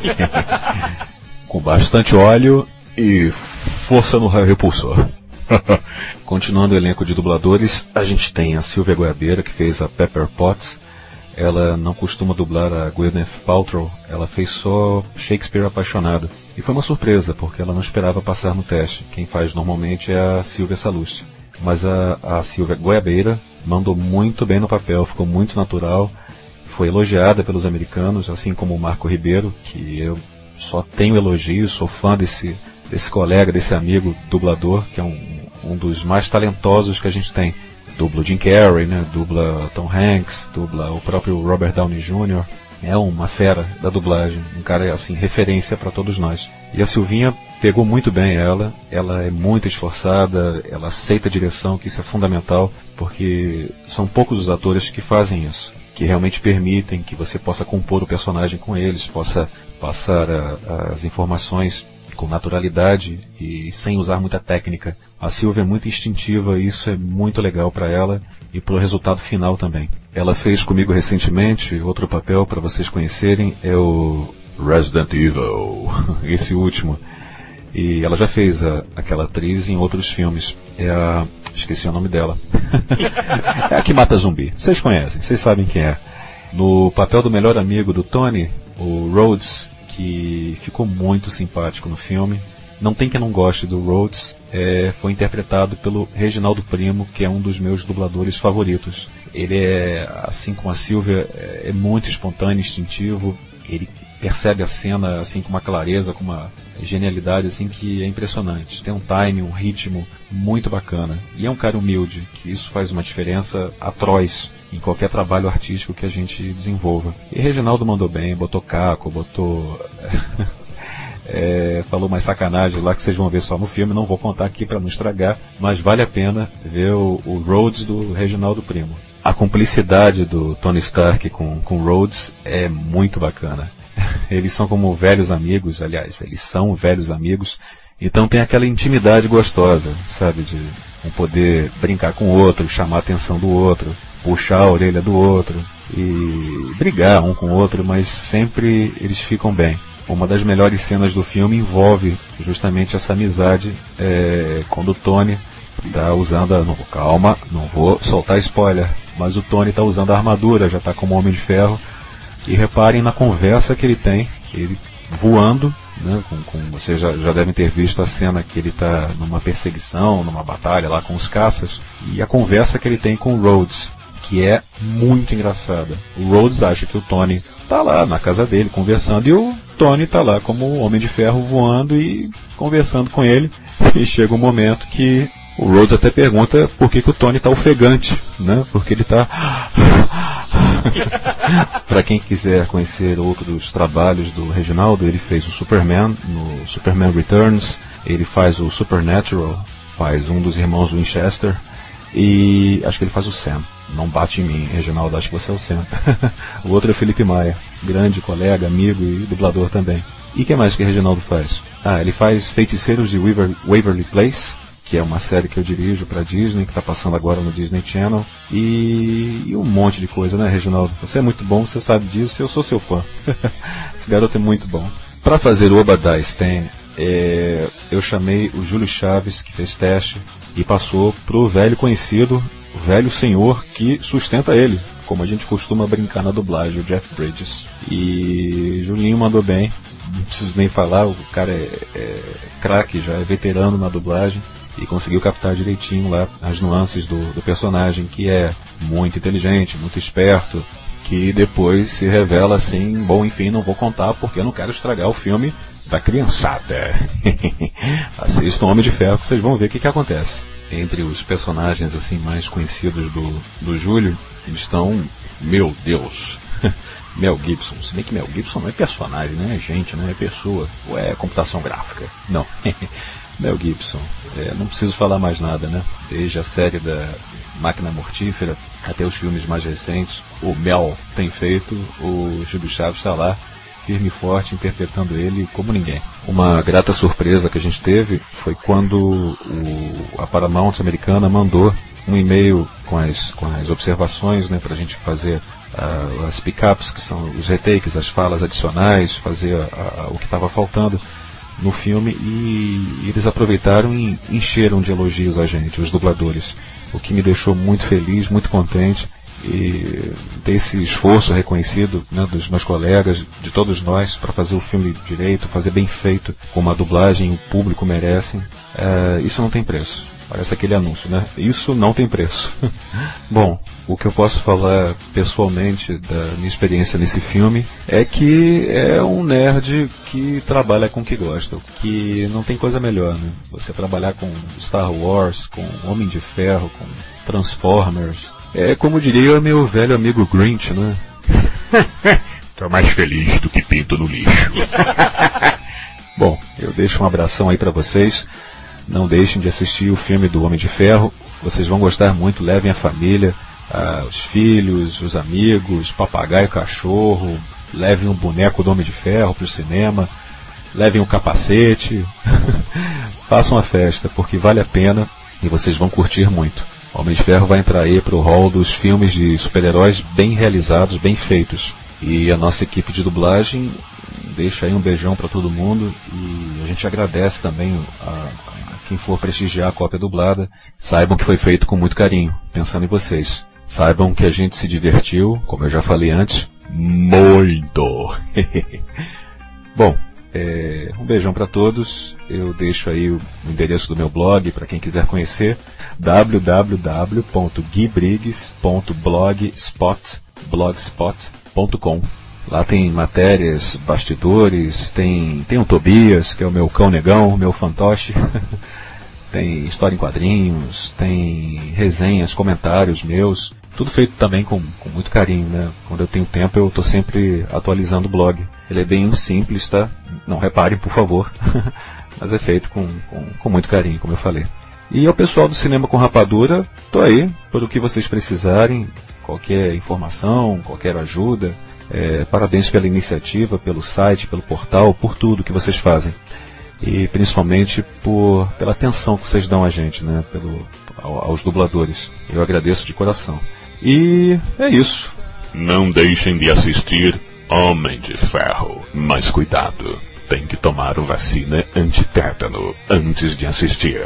Com bastante óleo e força no raio repulsor. Continuando o elenco de dubladores, a gente tem a Sylvia Goiabeira, que fez a Pepper Potts. Ela não costuma dublar a Gwyneth Paltrow, ela fez só Shakespeare Apaixonado. E foi uma surpresa, porque ela não esperava passar no teste. Quem faz normalmente é a Silvia Sallusti. Mas a Sylvia Goiabeira mandou muito bem no papel, ficou muito natural. Foi elogiada pelos americanos, assim como o Marco Ribeiro, que eu só tenho elogios, sou fã desse colega, desse amigo dublador, que é um dos mais talentosos que a gente tem. Dubla o Jim Carrey, né? Dubla Tom Hanks, dubla o próprio Robert Downey Jr. É uma fera da dublagem, um cara assim, referência para todos nós. E a Silvinha pegou muito bem ela é muito esforçada, ela aceita a direção, que isso é fundamental, porque são poucos os atores que fazem isso, que realmente permitem que você possa compor o personagem com eles, possa passar as informações com naturalidade e sem usar muita técnica. A Sylvia é muito instintiva e isso é muito legal para ela e para o resultado final também. Ela fez comigo recentemente outro papel para vocês conhecerem, é o Resident Evil, esse último. E ela já fez aquela atriz em outros filmes. Esqueci o nome dela. É a que mata zumbi. Vocês conhecem, vocês sabem quem é. No papel do melhor amigo do Tony, o Rhodes, que ficou muito simpático no filme. Não tem quem não goste do Rhodes. Foi interpretado pelo Reginaldo Primo, que é um dos meus dubladores favoritos. Ele assim como a Sylvia, é muito espontâneo, instintivo. Ele percebe a cena assim com uma clareza, com uma genialidade assim que é impressionante. Tem um timing, um ritmo muito bacana. E é um cara humilde, que isso faz uma diferença atroz em qualquer trabalho artístico que a gente desenvolva. E Reginaldo mandou bem, botou caco, falou mais sacanagem lá que vocês vão ver só no filme, não vou contar aqui para não estragar, mas vale a pena ver o Rhodes do Reginaldo Primo. A cumplicidade do Tony Stark com Rhodes é muito bacana. Eles são como velhos amigos, aliás, eles são velhos amigos, então tem aquela intimidade gostosa, sabe, de um poder brincar com o outro, chamar a atenção do outro, puxar a orelha do outro e brigar um com o outro, mas sempre eles ficam bem. Uma das melhores cenas do filme envolve justamente essa amizade, quando o Tony está usando calma, não vou soltar spoiler, mas o Tony está usando a armadura, já está como Homem de Ferro. E reparem na conversa que ele tem, ele voando, né, vocês já devem ter visto a cena que ele está numa perseguição, numa batalha lá com os caças, e a conversa que ele tem com o Rhodes, que é muito engraçada. O Rhodes acha que o Tony está lá na casa dele conversando, e o Tony está lá como Homem de Ferro voando e conversando com ele, e chega um momento que o Rhodes até pergunta por que o Tony está ofegante, né, porque ele está... Para quem quiser conhecer outros trabalhos do Reginaldo, ele fez o Superman, no Superman Returns, ele faz o Supernatural, faz um dos irmãos Winchester, e acho que ele faz o Sam. Não bate em mim, Reginaldo, acho que você é o Sam. O outro é o Felipe Maia, grande colega, amigo e dublador também. E o que mais que o Reginaldo faz? Ele faz Feiticeiros de Waverly Place, que é uma série que eu dirijo para Disney, que está passando agora no Disney Channel, e um monte de coisa, né, Reginaldo? Você é muito bom, você sabe disso, eu sou seu fã. Esse garoto é muito bom. Para fazer o Obadiah Stane, eu chamei o Júlio Chaves, que fez teste, e passou pro velho conhecido, o velho senhor que sustenta ele, como a gente costuma brincar na dublagem, o Jeff Bridges. E Julinho mandou bem, não preciso nem falar, o cara é craque, já é veterano na dublagem, e conseguiu captar direitinho lá as nuances do personagem, que é muito inteligente, muito esperto, que depois se revela assim, bom, enfim, não vou contar porque eu não quero estragar o filme da criançada. Assistam Homem de Ferro que vocês vão ver o que acontece. Entre os personagens assim mais conhecidos do Júlio estão, meu Deus, Mel Gibson. Se bem que Mel Gibson não é personagem, né? É gente, não é pessoa. Ou é computação gráfica. Não. Mel Gibson. Não preciso falar mais nada, né? Desde a série da Máquina Mortífera até os filmes mais recentes, o Mel tem feito, o Júlio Chaves está lá, firme e forte, interpretando ele como ninguém. Uma grata surpresa que a gente teve foi quando a Paramount americana mandou um e-mail com as observações, né, para a gente fazer as pick-ups, que são os retakes, as falas adicionais, fazer o que estava faltando no filme, e eles aproveitaram e encheram de elogios a gente, os dubladores, o que me deixou muito feliz, muito contente, e ter esse esforço reconhecido, né, dos meus colegas, de todos nós, para fazer o filme direito, fazer bem feito, como a dublagem e o público merecem. Isso não tem preço. Parece aquele anúncio, né? Isso não tem preço. Bom, o que eu posso falar pessoalmente da minha experiência nesse filme é que é um nerd que trabalha com o que gosta, que não tem coisa melhor, né? Você trabalhar com Star Wars, com Homem de Ferro, com Transformers. É como diria meu velho amigo Grinch, né? Tô mais feliz do que pinto no lixo. Bom, Eu deixo um abração aí para vocês. Não deixem de assistir o filme do Homem de Ferro. Vocês vão gostar muito. Levem a família, os filhos, os amigos, papagaio, cachorro. Levem um boneco do Homem de Ferro para o cinema. Levem um capacete. Façam a festa, porque vale a pena e vocês vão curtir muito. O Homem de Ferro vai entrar aí para o hall dos filmes de super-heróis bem realizados, bem feitos. E a nossa equipe de dublagem deixa aí um beijão para todo mundo e a gente agradece também a quem for prestigiar a cópia dublada. Saibam que foi feito com muito carinho, pensando em vocês. Saibam que a gente se divertiu, como eu já falei antes, muito. Bom, um beijão para todos. Eu deixo aí o endereço do meu blog para quem quiser conhecer, www.guibriggs.blogspot.com. Lá tem matérias, bastidores, tem o Tobias, que é o meu cão negão, o meu fantoche. Tem história em quadrinhos, tem resenhas, comentários meus. Tudo feito também com muito carinho, né? Quando eu tenho tempo eu estou sempre atualizando o blog. Ele é bem simples, tá? Não reparem, por favor. Mas é feito com muito carinho, como eu falei. E ao pessoal do Cinema com Rapadura, tô aí, por o que vocês precisarem. Qualquer informação, qualquer ajuda. Parabéns pela iniciativa, pelo site, pelo portal, por tudo que vocês fazem. E principalmente pela atenção que vocês dão a gente, né? Aos dubladores. Eu agradeço de coração. E é isso. Não deixem de assistir Homem de Ferro. Mas cuidado, tem que tomar vacina antitétano antes de assistir.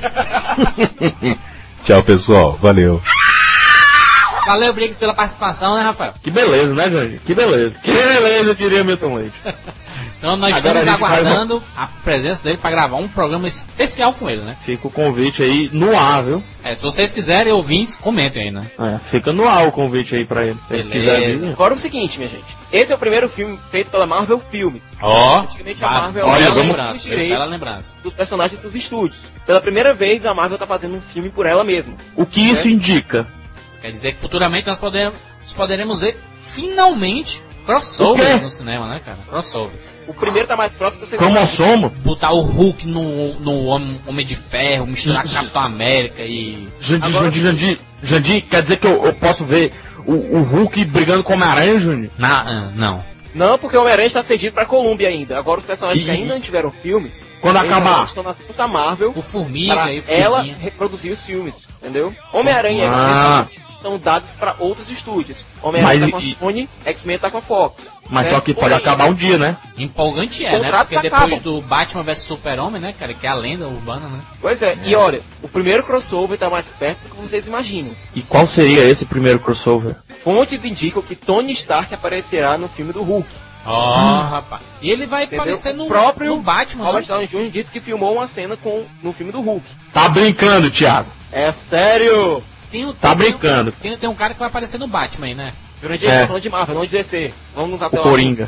Tchau, pessoal. Valeu. Valeu, Briggs, pela participação, né, Rafael? Que beleza, né, Jorge? Que beleza. Que beleza, eu diria Milton Leite. Então nós estamos aguardando a presença dele para gravar um programa especial com ele, né? Fica o convite aí no ar, viu? Se vocês quiserem, ouvintes, comentem aí, né? Fica no ar o convite aí pra ele. Beleza. Agora o seguinte, minha gente. Esse é o primeiro filme feito pela Marvel Filmes. Antigamente a Marvel bela lembrança dos personagens dos estúdios. Pela primeira vez, a Marvel tá fazendo um filme por ela mesma. O que isso indica? Isso quer dizer que futuramente nós poderemos ver, finalmente, crossovers no cinema, né, cara? Crossovers. O primeiro tá mais próximo do segundo. Como somos? Botar o Hulk no Homem de Ferro, misturar com Capitão América e... Jandir, quer dizer que eu posso ver o Hulk brigando com o Homem-Aranha, Júnior? Não. Não, porque o Homem-Aranha está cedido pra Columbia ainda. Agora os personagens que ainda não tiveram filmes... Quando acabar... estão na da Marvel... O Formiga para e o Formiga. Ela reproduzir os filmes, entendeu? Homem-Aranha e X-Men estão dados para outros estúdios. Homem-Aranha tá com a Sony, X-Men tá com a Fox. Mas só que pode acabar um dia, né? Empolgante né? Porque depois do Batman vs Super-Homem, né, cara, que é a lenda urbana, né? Pois é, e olha, o primeiro crossover tá mais perto do que vocês imaginam. E qual seria esse primeiro crossover? Fontes indicam que Tony Stark aparecerá no filme do Hulk. Rapaz. E ele vai aparecer no próprio Batman, Robert Downey Jr. disse que filmou uma cena no filme do Hulk. Tá brincando, Thiago? É sério? Tá brincando. Tem um cara que vai aparecer no Batman aí, né? Durante a falando de Marvel, não de DC. Vamos nos até o Coringa.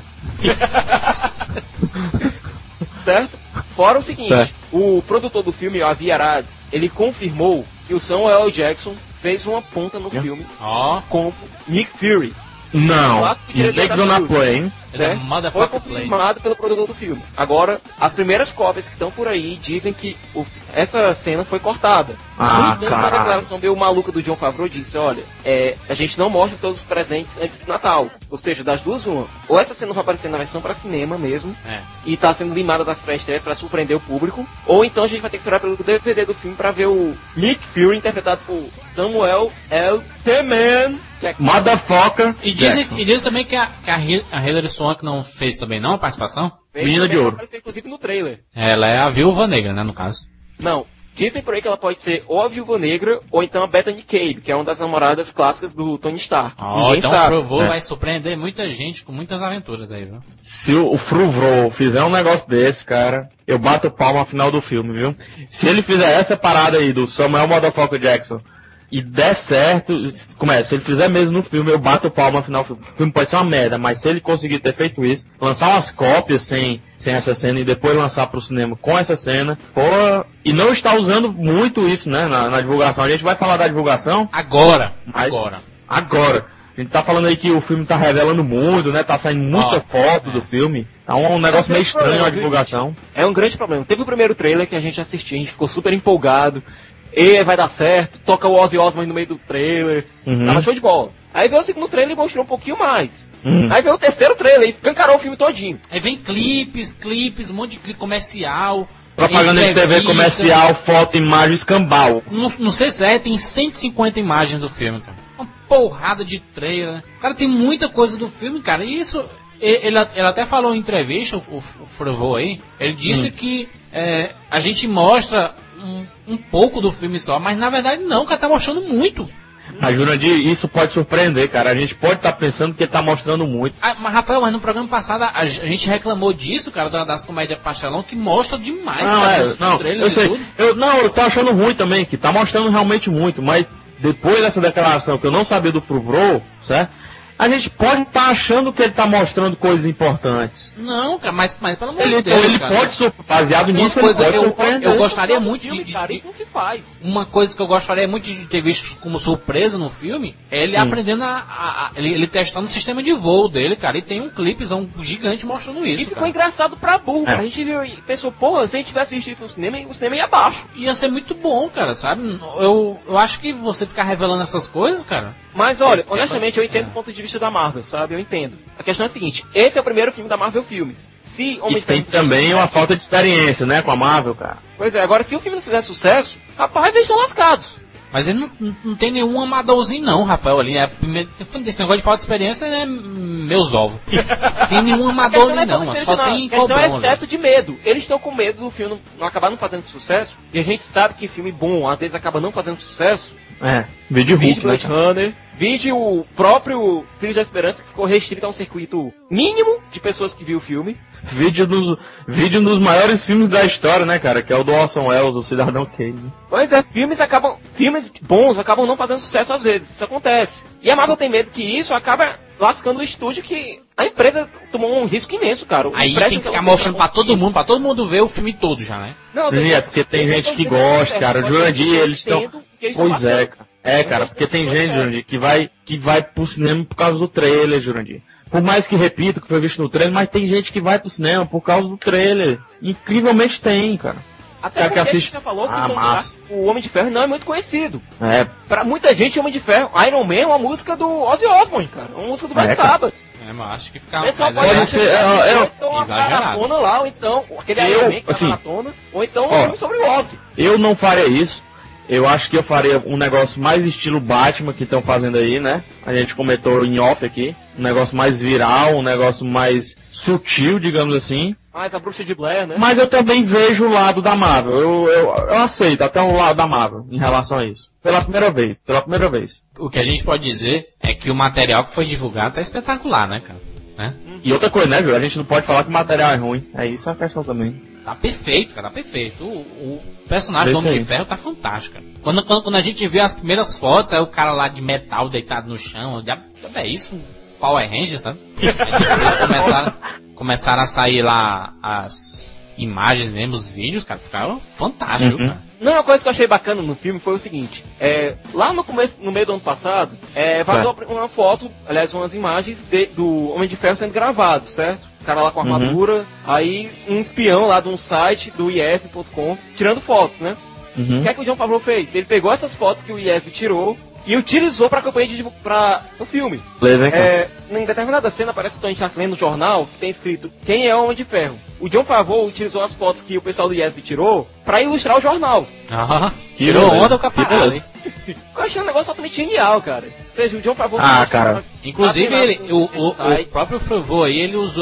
Certo? Fora o seguinte, o produtor do filme, o Avi Arad, ele confirmou que o Samuel L. Jackson fez uma ponta no filme como Nick Fury. Não, Snakes on a Plane. Foi confirmado pelo produtor do filme. Agora, as primeiras cópias que estão por aí dizem que essa cena foi cortada. No entanto, uma declaração meio maluca do Jon Favreau disse, olha, a gente não mostra todos os presentes antes do Natal. Ou seja, das duas, uma. Ou essa cena vai aparecer na versão para cinema mesmo, e tá sendo limada das pré-estreias para surpreender o público, ou então a gente vai ter que esperar pelo DVD do filme para ver o Nick Fury interpretado por Samuel L. Jackson. Motherfucker. E dizem também que a Hilary Swank não fez também não a participação? Menina de Ouro. Apareceu inclusive no trailer. Ela é a Viúva Negra, né, no caso. Não. Dizem por aí que ela pode ser ou a Viúva Negra ou então a Bethany Cabe, que é uma das namoradas clássicas do Tony Stark. Então o Fruvro vai surpreender muita gente com muitas aventuras aí, viu? Se o Fruvro fizer um negócio desse, cara, eu bato palma no final do filme, viu? Se ele fizer essa parada aí do Samuel Motherfucker Jackson e der certo, se ele fizer mesmo no filme, eu bato palma no final do filme. O filme pode ser uma merda, mas se ele conseguir ter feito isso, lançar umas cópias sem essa cena e depois lançar pro cinema com essa cena, e não está usando muito isso, né, na divulgação. A gente vai falar da divulgação agora. A gente tá falando aí que o filme tá revelando muito, né? Tá saindo muita foto do filme. Tá um negócio meio estranho a divulgação. É um grande problema. Teve o primeiro trailer que a gente assistiu, a gente ficou super empolgado. E vai dar certo, toca o Ozzy Osbourne no meio do trailer. Tava show de bola. Aí veio o segundo trailer e mostrou um pouquinho mais. Aí veio o terceiro trailer e escancarou o filme todinho. Aí vem clipes, um monte de clipe comercial. Propaganda de TV comercial, foto, imagem, escambau. Não sei se tem 150 imagens do filme, cara. Uma porrada de trailer. Cara, tem muita coisa do filme, cara. E isso, ele até falou em entrevista, o Favreau aí, ele disse que a gente mostra um pouco do filme só, mas na verdade não, o cara tá mostrando muito. Mas, Jurandir, isso pode surpreender, cara. A gente pode estar pensando que ele tá mostrando muito. Mas, Rafael, no programa passado a gente reclamou disso, cara, das comédias pastelão, que mostra demais, não, eu sei. tudo. Eu tô achando ruim também, que tá mostrando realmente muito, mas depois dessa declaração que eu não sabia do Favreau, certo? A gente pode estar achando que ele está mostrando coisas importantes. Não, cara, mas pelo amor de Deus, ele cara. pode, baseado nisso, ele pode surpreender. Eu gostaria muito de... Cara, isso não se faz. Uma coisa que eu gostaria muito de ter visto como surpresa no filme é ele aprendendo ele testando o sistema de voo dele, cara. E tem um clipezão gigante mostrando isso, E ficou cara. engraçado pra burro. A gente viu e pensou, porra, se a gente tivesse assistido isso no cinema, o cinema ia abaixo. Ia ser muito bom, cara, sabe? Eu acho que você ficar revelando essas coisas, cara... Mas olha, honestamente, eu entendo o ponto de vista da Marvel, sabe? Eu entendo. A questão é a seguinte, esse é o primeiro filme da Marvel Filmes. Se Homem e tem também uma falta de experiência, né, com a Marvel, cara. Pois é, agora se o filme não fizer sucesso, rapaz, eles estão lascados. Mas ele não tem nenhum amadorzinho não, Rafael, ali. Esse negócio de falta de experiência é meus ovos. Não tem nenhum amador ali não, só tem A questão é excesso de medo. Eles estão com medo do filme não acabar não fazendo sucesso, e a gente sabe que filme bom, às vezes, acaba não fazendo sucesso. Vídeo Hulk, Blade Runner, vídeo o próprio Filhos da Esperança, que ficou restrito a um circuito mínimo de pessoas que viu o filme. Vídeo dos maiores filmes da história, né, cara? Que é o do Orson Welles, o Cidadão Kane. Pois é, filmes bons acabam não fazendo sucesso às vezes, isso acontece. E a Marvel tem medo que isso acaba lascando o estúdio, que a empresa tomou um risco imenso, cara. Aí tem que ficar mostrando pra todo mundo ver o filme todo já, né? Não, é porque tem gente que gosta, cara. O Jurandir, eles estão... Pois é, cara. Cara, porque tem gente, Jurandir, que vai pro cinema por causa do trailer, Jurandir. Por mais que repita o que foi visto no trailer, mas tem gente que vai pro cinema por causa do trailer. Incrivelmente tem, cara. Até porque você já falou que o Homem de Ferro não é muito conhecido. Pra muita gente, o Homem de Ferro, Iron Man é uma música do Ozzy Osbourne, cara. Uma música do Black Sabbath. Mas acho que fica pode ser exagerado. Lá, ou então aquele Iron Man que tá maratona, ou então um filme sobre o Ozzy. Eu não faria isso. Eu acho que eu faria um negócio mais estilo Batman que estão fazendo aí, né? A gente comentou em off aqui. Um negócio mais viral, um negócio mais sutil, digamos assim. Mais a Bruxa de Blair, né? Mas eu também vejo o lado da Marvel. Eu aceito até o lado da Marvel em relação a isso. Pela primeira vez. O que a gente pode dizer é que o material que foi divulgado tá espetacular, né, cara? Né? E outra coisa, né, Júlio? A gente não pode falar que o material é ruim. É isso a questão também. Tá perfeito, cara, tá perfeito. O personagem do Homem de Ferro tá fantástico, cara. Quando a gente viu as primeiras fotos, aí o cara lá de metal deitado no chão, é isso, Power Ranger, sabe? Aí depois começaram a sair lá as imagens mesmo, os vídeos, cara, ficaram fantásticos, cara. Não, uma coisa que eu achei bacana no filme foi o seguinte, lá no meio do ano passado, vazou uma foto, aliás, umas imagens do Homem de Ferro sendo gravado, certo? O cara lá com a armadura, aí um espião lá de um site do IESB.com tirando fotos, né? O que é que o Jon Favreau fez? Ele pegou essas fotos que o IESB tirou e utilizou pra campanha no filme. Em determinada cena aparece o Tony Stark lendo no jornal que tem escrito quem é o Homem de Ferro. O Jon Favreau utilizou as fotos que o pessoal do IESB tirou pra ilustrar o jornal. Tirou onda com a parada, hein? Eu achei um negócio totalmente genial, cara. Ou seja, o Jon Favreau... cara. Inclusive, o próprio Favreau aí,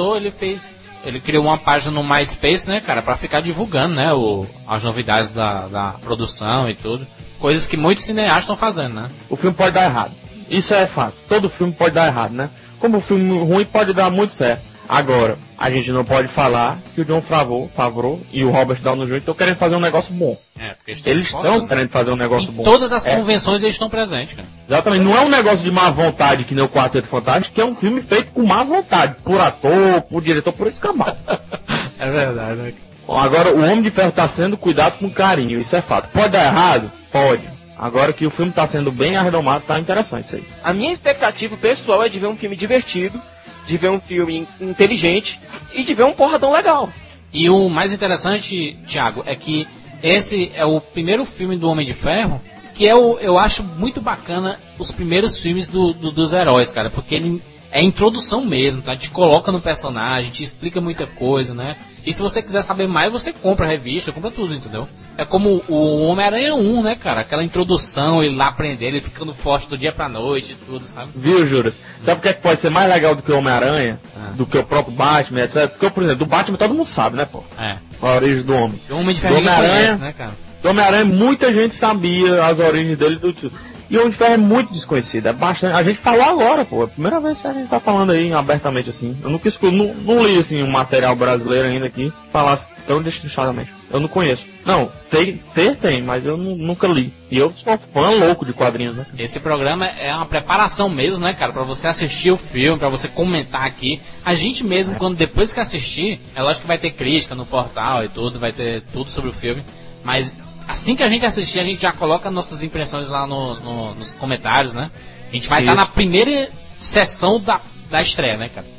ele criou uma página no MySpace, né, cara, pra ficar divulgando, né, as novidades da produção e tudo. Coisas que muitos cineastas estão fazendo, né? O filme pode dar errado. Isso é fato. Todo filme pode dar errado, né? Como o filme ruim pode dar muito certo. Agora, a gente não pode falar que o Jon Favreau e o Robert Downey Jr. estão querendo fazer um negócio bom. Porque eles estão querendo fazer um negócio bom. Em todas as convenções eles estão presentes, cara. Exatamente. Não é um negócio de má vontade que nem o Quarteto Fantástico, que é um filme feito com má vontade. Por ator, por diretor, por escambau. É verdade, né? Agora, o Homem de Ferro está sendo cuidado com carinho. Isso é fato. Pode dar errado? Pode. Agora que o filme tá sendo bem arredomado, tá interessante isso aí. A minha expectativa pessoal é de ver um filme divertido, de ver um filme inteligente e de ver um porradão legal. E o mais interessante, Thiago, é que esse é o primeiro filme do Homem de Ferro, que eu acho muito bacana os primeiros filmes dos heróis, cara, porque ele é introdução mesmo, tá? Te coloca no personagem, te explica muita coisa, né? E se você quiser saber mais, você compra a revista, compra tudo, entendeu? É como o Homem-Aranha 1, né, cara? Aquela introdução, ele lá aprender, ele ficando forte do dia pra noite e tudo, sabe? Viu, Juras? Sabe o que é que pode ser mais legal do que o Homem-Aranha? Do que o próprio Batman, etc? Porque, por exemplo, do Batman todo mundo sabe, né, pô? É. A origem do homem. O Homem de Ferro ninguém conhece, né, cara? Do Homem-Aranha, muita gente sabia as origens dele do tio. E o Homem de Ferro é muito desconhecido, é bastante. A gente falou agora, pô. É a primeira vez que a gente tá falando aí abertamente assim. Eu nunca escuto, não li assim um material brasileiro ainda aqui falasse tão destrinchadamente. Eu não conheço. Não, tem, mas eu nunca li. E eu sou fã louco de quadrinhos, né? Esse programa é uma preparação mesmo, né, cara? Pra você assistir o filme, pra você comentar aqui. A gente mesmo, quando depois que assistir, é lógico que vai ter crítica no portal e tudo, vai ter tudo sobre o filme. Mas assim que a gente assistir, a gente já coloca nossas impressões lá nos comentários, né? A gente vai estar na primeira sessão da estreia, né, cara?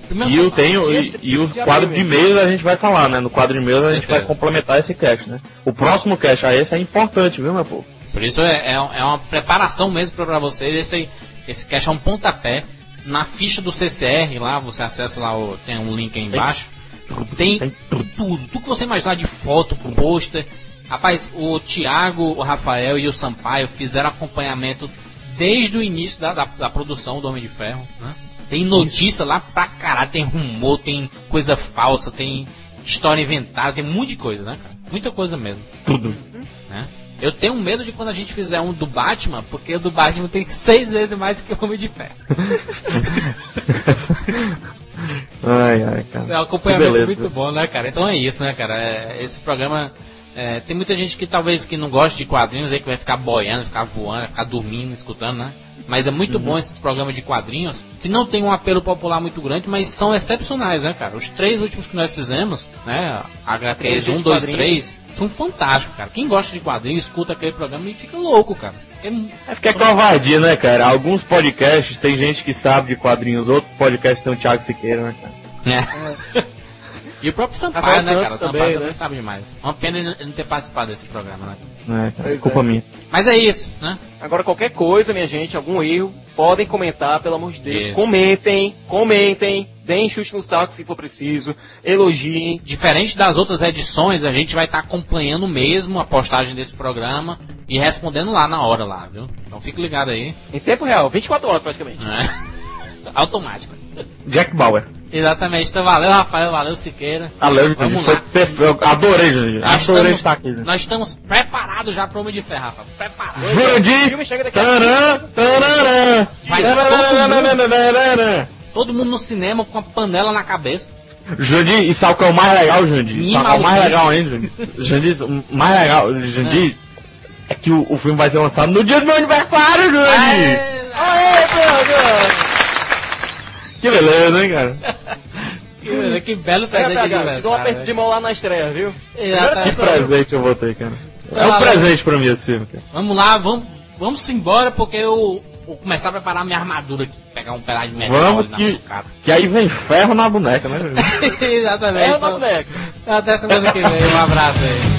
E o quadro de e-mails a gente vai falar, né? No quadro de e-mails a gente vai complementar esse cast, né? O próximo cast, esse é importante, viu, meu povo? Por isso é uma preparação mesmo pra vocês. Esse cast é um pontapé. Na ficha do CCR lá, você acessa lá, tem um link aí embaixo. Tem tudo que você imaginar de foto, pôster. Rapaz, o Thiago, o Rafael e o Sampaio fizeram acompanhamento desde o início da produção do Homem de Ferro, né? Tem notícia lá pra caralho, tem rumor, tem coisa falsa, tem história inventada, tem um monte de coisa, né, cara? Muita coisa mesmo. Tudo. Né? Eu tenho medo de quando a gente fizer um do Batman, porque o do Batman tem 6 vezes mais que o Homem de Ferro. Ai, cara. É um acompanhamento muito bom, né, cara? Então é isso, né, cara? Esse programa... tem muita gente que talvez que não gosta de quadrinhos aí, que vai ficar boiando, ficar voando, vai ficar dormindo, escutando, né? Mas é muito bom esses programas de quadrinhos, que não tem um apelo popular muito grande, mas são excepcionais, né, cara? Os 3 últimos que nós fizemos, né? HQs 1, 2, 3, são fantásticos, cara. Quem gosta de quadrinhos, escuta aquele programa e fica louco, cara. Porque é covardia, né, cara? Alguns podcasts tem gente que sabe de quadrinhos, outros podcasts tem o Thiago Siqueira, né, cara? E o próprio Sampaio, né, cara? O Sampaio também sabe demais. Uma pena ele não ter participado desse programa, né? Cara, culpa minha. Mas é isso, né? Agora, qualquer coisa, minha gente, algum erro, podem comentar, pelo amor de Deus. Isso. Comentem, deem chute no saco se for preciso, elogiem. Diferente das outras edições, a gente vai estar acompanhando mesmo a postagem desse programa e respondendo lá na hora, lá, viu? Então fique ligado aí. Em tempo real, 24 horas praticamente. Automático. Jack Bauer. Exatamente, então valeu, Rafael, valeu, Siqueira. Valeu, vamos foi lá. Eu adorei, Jurandir. Adorei estar aqui. Né? Nós estamos preparados já para o Homem de Ferro, Rafa. Preparados. Jurandir! Vai todo mundo no cinema com a panela na cabeça. Jurandir, e sabe o que é o mais legal, Jurandir? Sabe o que é o mais legal ainda, Jurandir? Jurandir, o mais legal, Jurandir, é que o filme vai ser lançado no dia do meu aniversário, Jurandir! Aê, meu Que beleza, hein, cara? Que belo presente de aniversário. Te dou um aperto de mão lá na estreia, viu? Que presente eu botei, cara. É um presente pra mim esse filme, cara. Vamos lá, vamos embora, porque eu vou começar a preparar minha armadura aqui. Pegar um pedaço de metal vamos ali na sucata. Que aí vem ferro na boneca, né? Exatamente. Ferro na boneca. Até semana que vem. Um abraço aí.